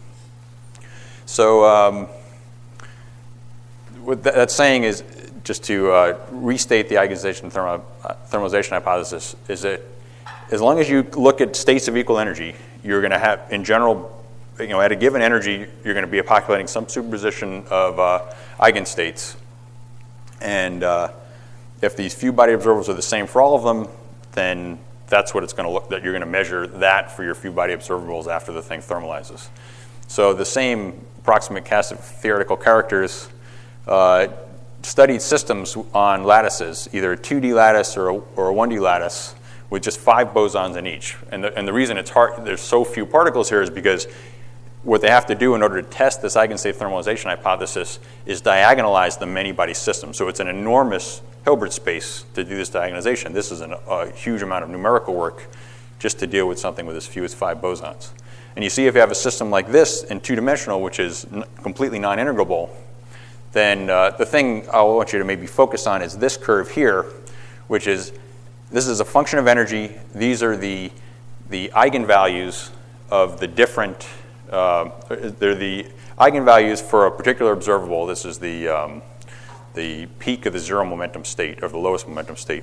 So um, what that's saying is, just to uh, restate the eigenstation thermo, uh, thermalization hypothesis, is that as long as you look at states of equal energy, you're going to have, in general, you know, at a given energy, you're going to be populating some superposition of uh, eigenstates. And uh, if these few body observables are the same for all of them, then that's what it's going to look, that you're going to measure that for your few body observables after the thing thermalizes. So the same approximate cast of theoretical characters, uh, studied systems on lattices, either a two D lattice or a, or a one D lattice, with just five bosons in each. And the, and the reason it's hard, there's so few particles here, is because what they have to do in order to test this eigenstate thermalization hypothesis is diagonalize the many-body system. So it's an enormous Hilbert space to do this diagonalization. This is an, a huge amount of numerical work just to deal with something with as few as five bosons. And you see, if you have a system like this in two-dimensional, which is n- completely non-integrable, then uh, the thing I want you to maybe focus on is this curve here, which is, this is a function of energy. These are the, the eigenvalues of the different, uh, they're the eigenvalues for a particular observable. This is the, um, the peak of the zero momentum state, or the lowest momentum state.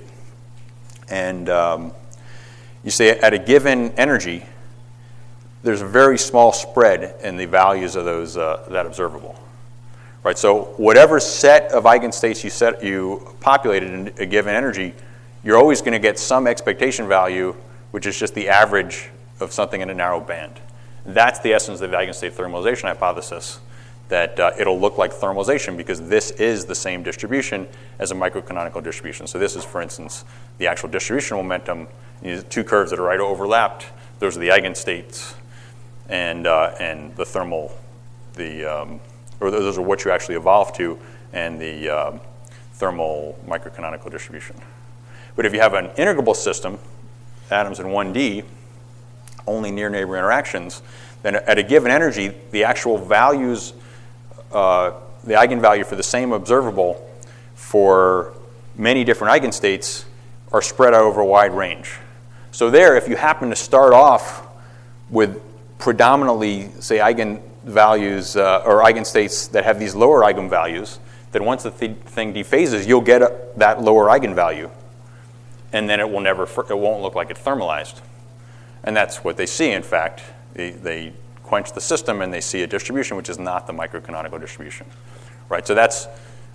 And um, you say at a given energy, there's a very small spread in the values of those, uh, that observable. Right, so whatever set of eigenstates you, set, you populated in a given energy, you're always going to get some expectation value, which is just the average of something in a narrow band. That's the essence of the eigenstate thermalization hypothesis, that uh, it'll look like thermalization because this is the same distribution as a microcanonical distribution. So this is, for instance, the actual distribution momentum. These two curves that are right overlapped, those are the eigenstates, and uh, and the thermal, the um, or those are what you actually evolve to, and the um, thermal microcanonical distribution. But if you have an integrable system, atoms in one D, only near neighbor interactions, then at a given energy, the actual values, uh, the eigenvalue for the same observable for many different eigenstates are spread out over a wide range. So there, if you happen to start off with predominantly, say, eigenvalues uh, or eigenstates that have these lower eigenvalues, then once the th- thing dephases, you'll get a, that lower eigenvalue, and then it will never, it won't look like it thermalized. And that's what they see, in fact. They, they quench the system and they see a distribution which is not the microcanonical distribution. Right? So that's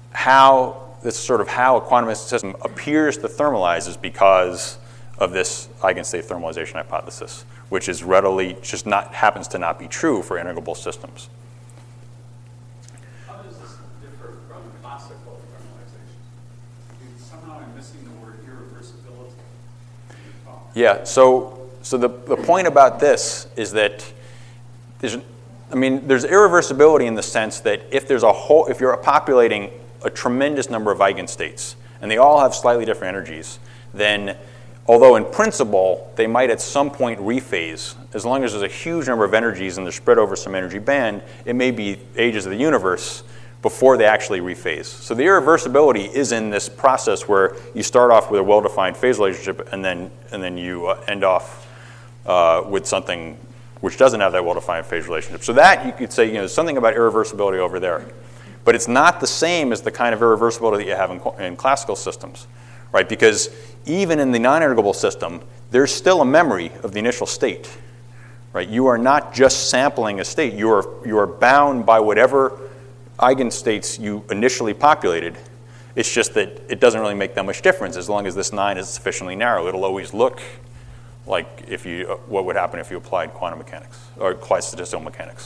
how, that's sort of how a quantum system appears to thermalize, is because of this eigenstate thermalization hypothesis, which is readily, just not, happens to not be true for integrable systems. How does this differ from classical thermalization? Somehow I'm missing the word irreversibility. Yeah, so so the, the point about this is that there's, I mean, there's irreversibility in the sense that if there's a whole, if you're populating a tremendous number of eigenstates and they all have slightly different energies, then although in principle they might at some point rephase, as long as there's a huge number of energies and they're spread over some energy band, it may be ages of the universe before they actually rephase. So the irreversibility is in this process where you start off with a well-defined phase relationship and then and then you uh, end off uh, with something which doesn't have that well-defined phase relationship. So that, you could say, you know, something about irreversibility over there. But it's not the same as the kind of irreversibility that you have in, in classical systems, right? Because even in the non-integrable system, there's still a memory of the initial state, right? You are not just sampling a state. You are, you are bound by whatever eigenstates you initially populated. It's just that it doesn't really make that much difference as long as this nine is sufficiently narrow. It'll always look like if you, uh, what would happen if you applied quantum mechanics or applied statistical mechanics.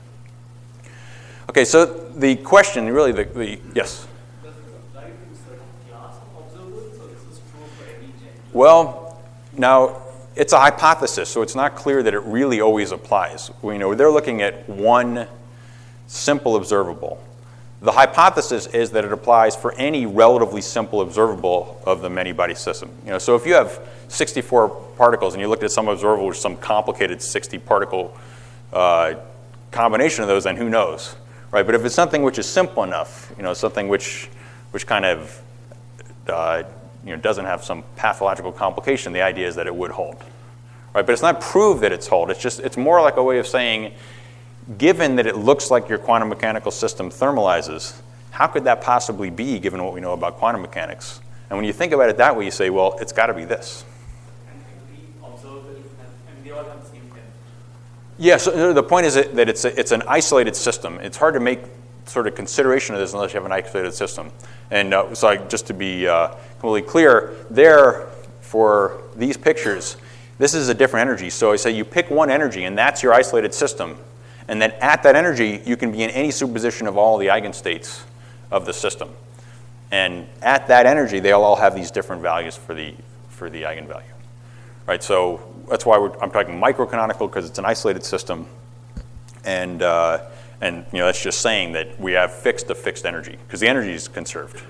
Okay, so the question, really, the, the yes? Does this apply to certain class of observers, or is this true for any gender? Well, now, it's a hypothesis, so it's not clear that it really always applies. We know they're looking at one simple observable. The hypothesis is that it applies for any relatively simple observable of the many-body system. You know, so if you have sixty-four particles and you looked at some observable with some complicated sixty-particle uh, combination of those, then who knows, right? But if it's something which is simple enough, you know, something which which kind of uh, you know doesn't have some pathological complication, the idea is that it would hold, right? But it's not proved that it's hold. It's just it's more like a way of saying, given that it looks like your quantum mechanical system thermalizes, how could that possibly be given what we know about quantum mechanics? And when you think about it that way, you say, well, it's got to be this. And every observer is, and they all have the same temperature. Yeah, so the point is that it's, a, it's an isolated system. It's hard to make sort of consideration of this unless you have an isolated system. And uh, so I, just to be uh, completely clear, there, for these pictures, this is a different energy. So I say you pick one energy, and that's your isolated system. And then at that energy, you can be in any superposition of all the eigenstates of the system. And at that energy, they'll all have these different values for the, for the eigenvalue. Right, so that's why we're, I'm talking microcanonical, because it's an isolated system. And, uh, and you know, that's just saying that we have fixed a fixed energy, because the energy is conserved.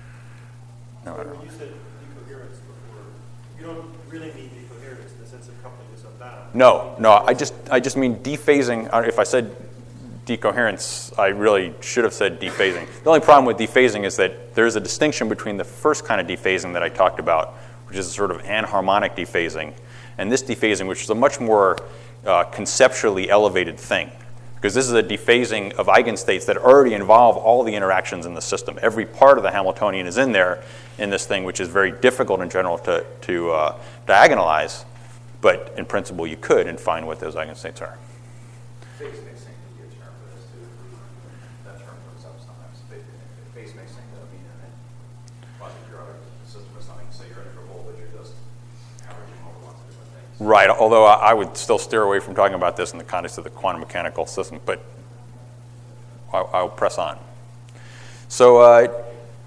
No, I don't know. You said decoherence before. You don't really mean decoherence in the sense of coupling this up down. No, no, I just, I just mean dephasing. Uh, If I said decoherence, I really should have said dephasing. The only problem with dephasing is that there's a distinction between the first kind of dephasing that I talked about, which is a sort of anharmonic dephasing, and this dephasing, which is a much more uh, conceptually elevated thing. Because this is a dephasing of eigenstates that already involve all the interactions in the system. Every part of the Hamiltonian is in there in this thing, which is very difficult in general to, to uh, diagonalize. But in principle, you could and find what those eigenstates are. Phase mixing can be a term for this too. That term comes up sometimes. Phase mixing, that would mean that quasi your other system is something, say you're integrable, but you're just averaging over lots of different things. Right, although I would still steer away from talking about this in the context of the quantum mechanical system, but I'll, I'll press on. So uh,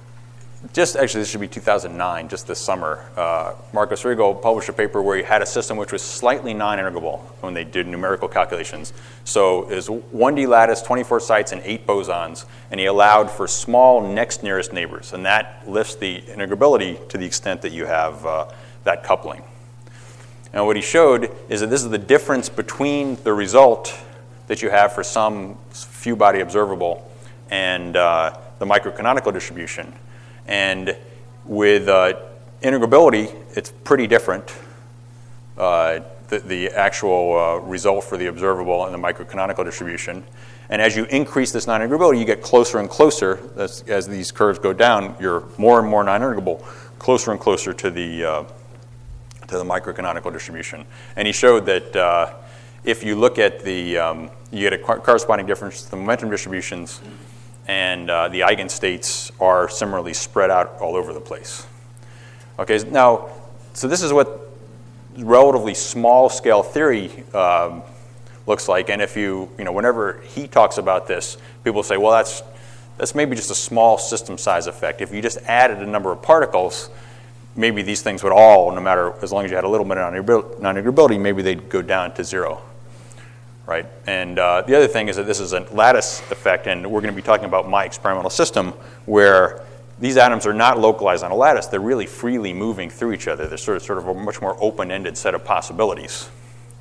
just, actually this should be two thousand nine, just this summer, uh, Marcos Rigo published a paper where he had a system which was slightly non-integrable when they did numerical calculations. So it was one D lattice, twenty-four sites, and eight bosons, and he allowed for small next nearest neighbors, and that lifts the integrability to the extent that you have uh, that coupling. And what he showed is that this is the difference between the result that you have for some few body observable and uh, the microcanonical distribution. And with uh, integrability, it's pretty different, uh, the, the actual uh, result for the observable and the microcanonical distribution. And as you increase this non-integrability, you get closer and closer. As, as these curves go down, you're more and more non-integrable, closer and closer to the uh, to the microcanonical distribution. And he showed that uh, if you look at the, um, you get a corresponding difference to the momentum distributions, and uh, the eigenstates are similarly spread out all over the place. Okay, now, so this is what relatively small scale theory um, looks like. And if you, you know, whenever he talks about this, people say, well, that's, that's maybe just a small system size effect. If you just added a number of particles, maybe these things would all, no matter, as long as you had a little bit of non-integrability, maybe they'd go down to zero, right? And uh, the other thing is that this is a lattice effect, and we're going to be talking about my experimental system, where these atoms are not localized on a lattice. They're really freely moving through each other. They're sort of, sort of a much more open-ended set of possibilities.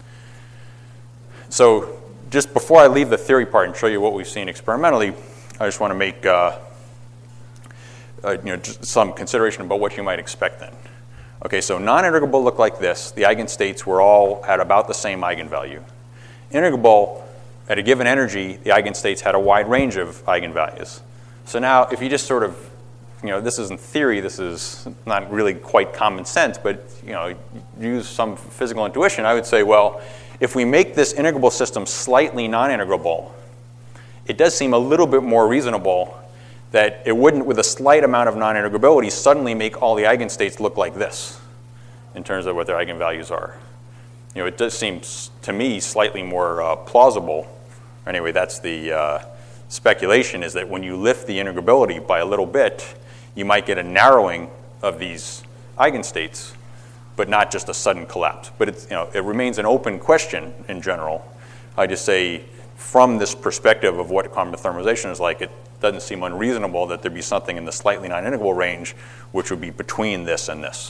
So just before I leave the theory part and show you what we've seen experimentally, I just want to make uh, Uh, you know, just some consideration about what you might expect then. Okay, so non-integrable looked like this. The eigenstates were all at about the same eigenvalue. Integrable, at a given energy, the eigenstates had a wide range of eigenvalues. So now, if you just sort of, you know, this isn't theory, this is not really quite common sense, but, you know, use some physical intuition, I would say, well, if we make this integrable system slightly non-integrable, it does seem a little bit more reasonable that it wouldn't, with a slight amount of non-integrability, suddenly make all the eigenstates look like this in terms of what their eigenvalues are. You know, it does seem, to me, slightly more uh, plausible. Anyway, that's the uh, speculation, is that when you lift the integrability by a little bit, you might get a narrowing of these eigenstates, but not just a sudden collapse. But it's, you know, it remains an open question in general. I just say, from this perspective of what quantum thermalization is like, it doesn't seem unreasonable that there'd be something in the slightly non-integrable range which would be between this and this.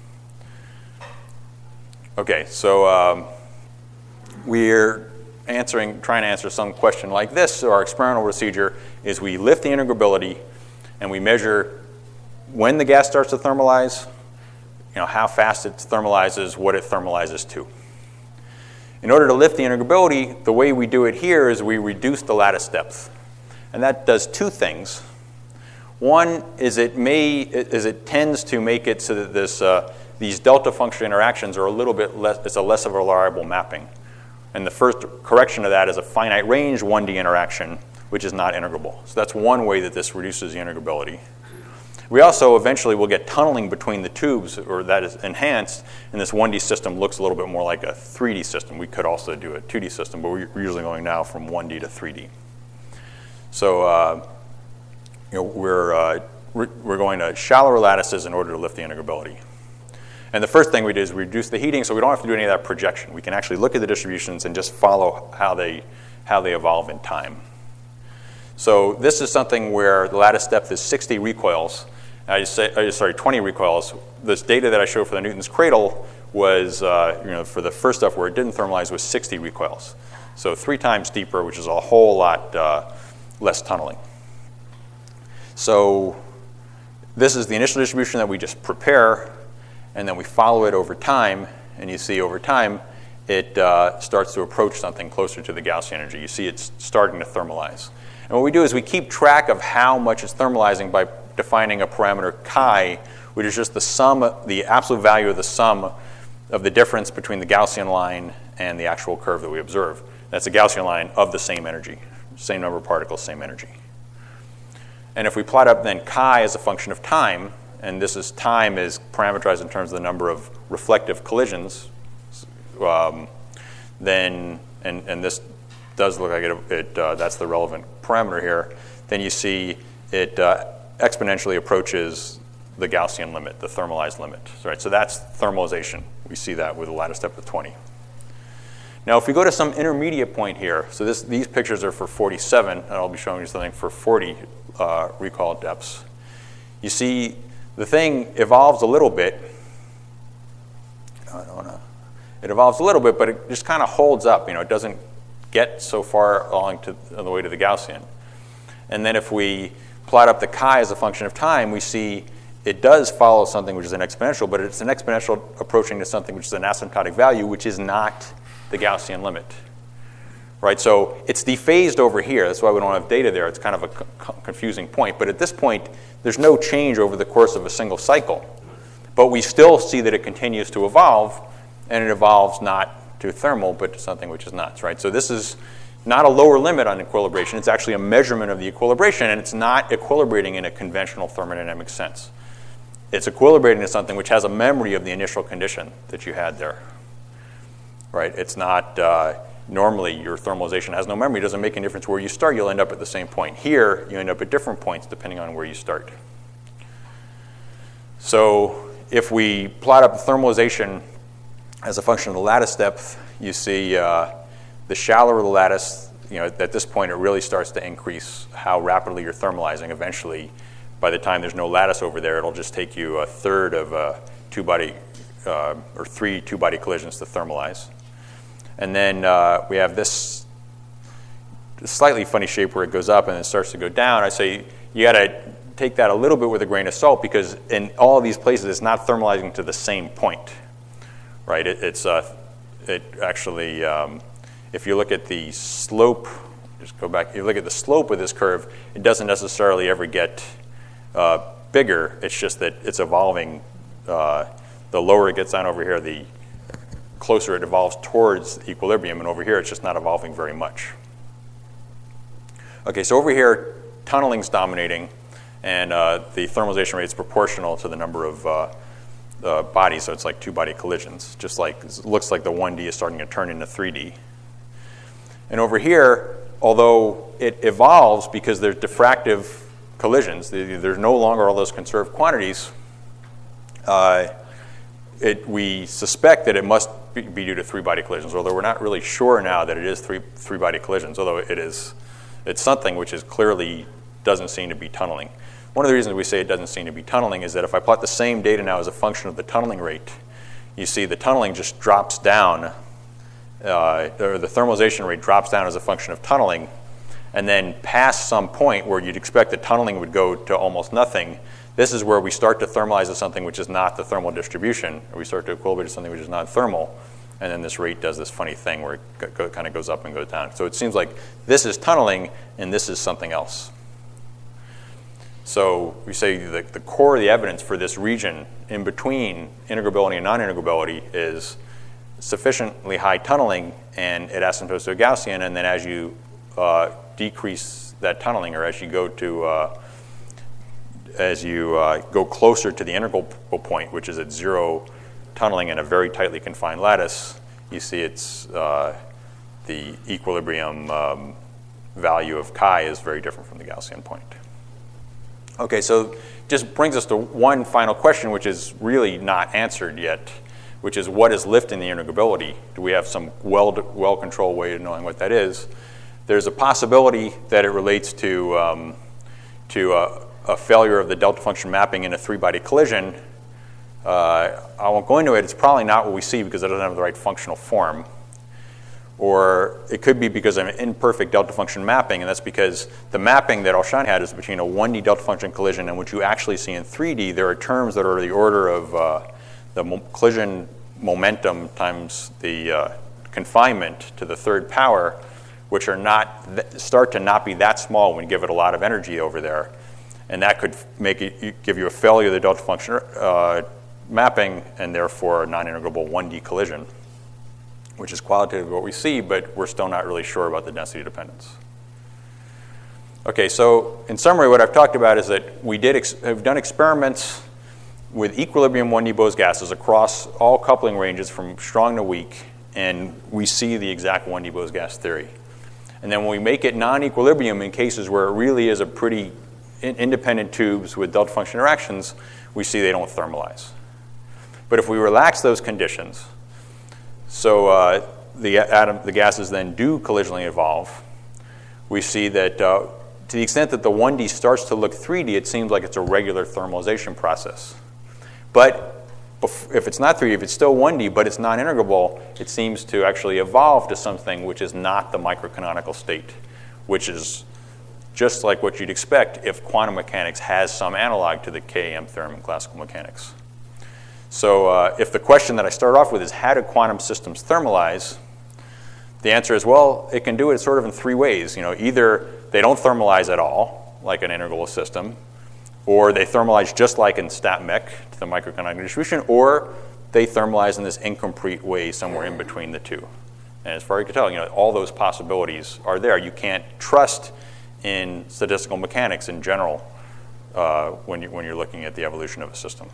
Okay, so um, we're answering, trying to answer some question like this. So our experimental procedure is we lift the integrability and we measure when the gas starts to thermalize, you know, how fast it thermalizes, what it thermalizes to. In order to lift the integrability, the way we do it here is we reduce the lattice depth. And that does two things. One is it may is it tends to make it so that this uh, these delta function interactions are a little bit less. It's a less of a reliable mapping. And the first correction of that is a finite range one D interaction, which is not integrable. So that's one way that this reduces the integrability. We also eventually will get tunneling between the tubes, or that is enhanced, and this one D system looks a little bit more like a three D system. We could also do a two D system, but we're usually going now from one D to three D. So uh, you know, we're, uh, we're, we're going to shallower lattices in order to lift the integrability. And the first thing we do is reduce the heating, so we don't have to do any of that projection. We can actually look at the distributions and just follow how they, how they evolve in time. So this is something where the lattice depth is sixty recoils. I say, uh, sorry, twenty recoils. This data that I showed for the Newton's cradle was, uh, you know, for the first stuff where it didn't thermalize was sixty recoils. So three times deeper, which is a whole lot uh, less tunneling. So this is the initial distribution that we just prepare, and then we follow it over time, and you see over time it uh, starts to approach something closer to the Gaussian energy. You see it's starting to thermalize. And what we do is we keep track of how much it's thermalizing by defining a parameter chi, which is just the sum, the absolute value of the sum of the difference between the Gaussian line and the actual curve that we observe. That's a Gaussian line of the same energy, same number of particles, same energy. And if we plot up then chi as a function of time, and this is time is parameterized in terms of the number of reflective collisions, um, then, and, and this does look like it, it uh, that's the relevant parameter here, then you see it uh, exponentially approaches the Gaussian limit, the thermalized limit. Right? So that's thermalization. We see that with a lattice depth of twenty. Now if we go to some intermediate point here, so this, these pictures are for forty-seven, and I'll be showing you something for forty uh, recoil depths. You see the thing evolves a little bit. I don't wanna, it evolves a little bit, but it just kind of holds up. You know, it doesn't get so far along to on the way to the Gaussian. And then if we plot up the chi as a function of time, we see it does follow something which is an exponential, but it's an exponential approaching to something which is an asymptotic value, which is not the Gaussian limit. Right? So it's dephased over here. That's why we don't have data there. It's kind of a co- confusing point. But at this point, there's no change over the course of a single cycle. But we still see that it continues to evolve, and it evolves not to thermal, but to something which is not. Right? So this is not a lower limit on equilibration. It's actually a measurement of the equilibration, and it's not equilibrating in a conventional thermodynamic sense. It's equilibrating to something which has a memory of the initial condition that you had there. Right? It's not... Uh, Normally, your thermalization has no memory. It doesn't make any difference where you start. You'll end up at the same point. Here, you end up at different points depending on where you start. So if we plot up the thermalization as a function of the lattice depth, you see uh, the shallower the lattice, you know, at this point, it really starts to increase how rapidly you're thermalizing. Eventually, by the time there's no lattice over there, it'll just take you a third of a two-body uh, or three two-body collisions to thermalize. And then uh, we have this slightly funny shape where it goes up and then starts to go down. I say you got to take that a little bit with a grain of salt because in all of these places, it's not thermalizing to the same point, right? It, it's uh, it actually, um, if you look at the slope, just go back. If you look at the slope of this curve, it doesn't necessarily ever get uh, bigger. It's just that it's evolving. Uh, the lower it gets down over here, the closer it evolves towards equilibrium, and over here it's just not evolving very much. Okay, so over here, tunneling's dominating, and uh, the thermalization rate is proportional to the number of uh, uh, bodies, so it's like two-body collisions, just like it looks like the one D is starting to turn into three D. And over here, although it evolves because there's diffractive collisions, there's no longer all those conserved quantities, uh, it, we suspect that it must be due to three-body collisions, although we're not really sure now that it is three, three-body collisions, although it is, it's something which is clearly doesn't seem to be tunneling. One of the reasons we say it doesn't seem to be tunneling is that if I plot the same data now as a function of the tunneling rate, you see the tunneling just drops down, uh, or the thermalization rate drops down as a function of tunneling, and then past some point where you'd expect the tunneling would go to almost nothing, this is where we start to thermalize to something which is not the thermal distribution, or we start to equilibrate to something which is not thermal, and then this rate does this funny thing where it go, go, kind of goes up and goes down. So it seems like this is tunneling, and this is something else. So we say the, the core of the evidence for this region in between integrability and non-integrability is sufficiently high tunneling, and it asymptotes to a Gaussian, and then as you uh, decrease that tunneling, or as you go to uh, as you uh, go closer to the integral point, which is at zero tunneling in a very tightly confined lattice, you see it's uh, the equilibrium um, value of chi is very different from the Gaussian point. Okay, so just brings us to one final question, which is really not answered yet, which is what is lifting the integrability? Do we have some well, well-controlled way of knowing what that is? There's a possibility that it relates to, um, to a, a failure of the delta function mapping in a three-body collision. Uh, I won't go into it. It's probably not what we see because it doesn't have the right functional form. Or it could be because of an imperfect delta function mapping, and that's because the mapping that Alshon had is between a one D delta function collision and what you actually see in three D. There are terms that are the order of uh, the mo collision momentum times the uh, confinement to the third power, which are not start to not be that small when you give it a lot of energy over there, and that could make it give you a failure of the delta function uh, mapping, and therefore a non-integrable one D collision, which is qualitatively what we see, but we're still not really sure about the density dependence. Okay, so in summary, what I've talked about is that we did ex have done experiments with equilibrium one D Bose gases across all coupling ranges from strong to weak, and we see the exact one D Bose gas theory. And then when we make it non-equilibrium in cases where it really is a pretty in independent tubes with delta function interactions, we see they don't thermalize. But if we relax those conditions, so uh, the, atom, the gases then do collisionally evolve, we see that uh, to the extent that the one D starts to look three D, it seems like it's a regular thermalization process. But if it's not three D, if it's still one D, but it's non-integrable, it seems to actually evolve to something which is not the microcanonical state, which is just like what you'd expect if quantum mechanics has some analog to the K A M theorem in classical mechanics. So uh, if the question that I start off with is how do quantum systems thermalize, the answer is, well, it can do it sort of in three ways. You know, either they don't thermalize at all, like an integral system, or they thermalize just like in StatMech to the microcanonical distribution, or they thermalize in this incomplete way somewhere in between the two. And as far as you can tell, you know, all those possibilities are there. You can't trust in statistical mechanics in general uh, when, you, when you're looking at the evolution of a system.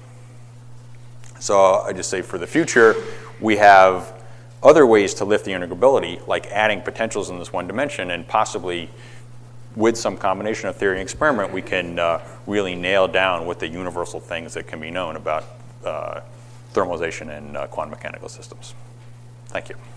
So I just say for the future, we have other ways to lift the integrability, like adding potentials in this one dimension, and possibly with some combination of theory and experiment, we can uh, really nail down what the universal things that can be known about uh, thermalization in uh, quantum mechanical systems. Thank you.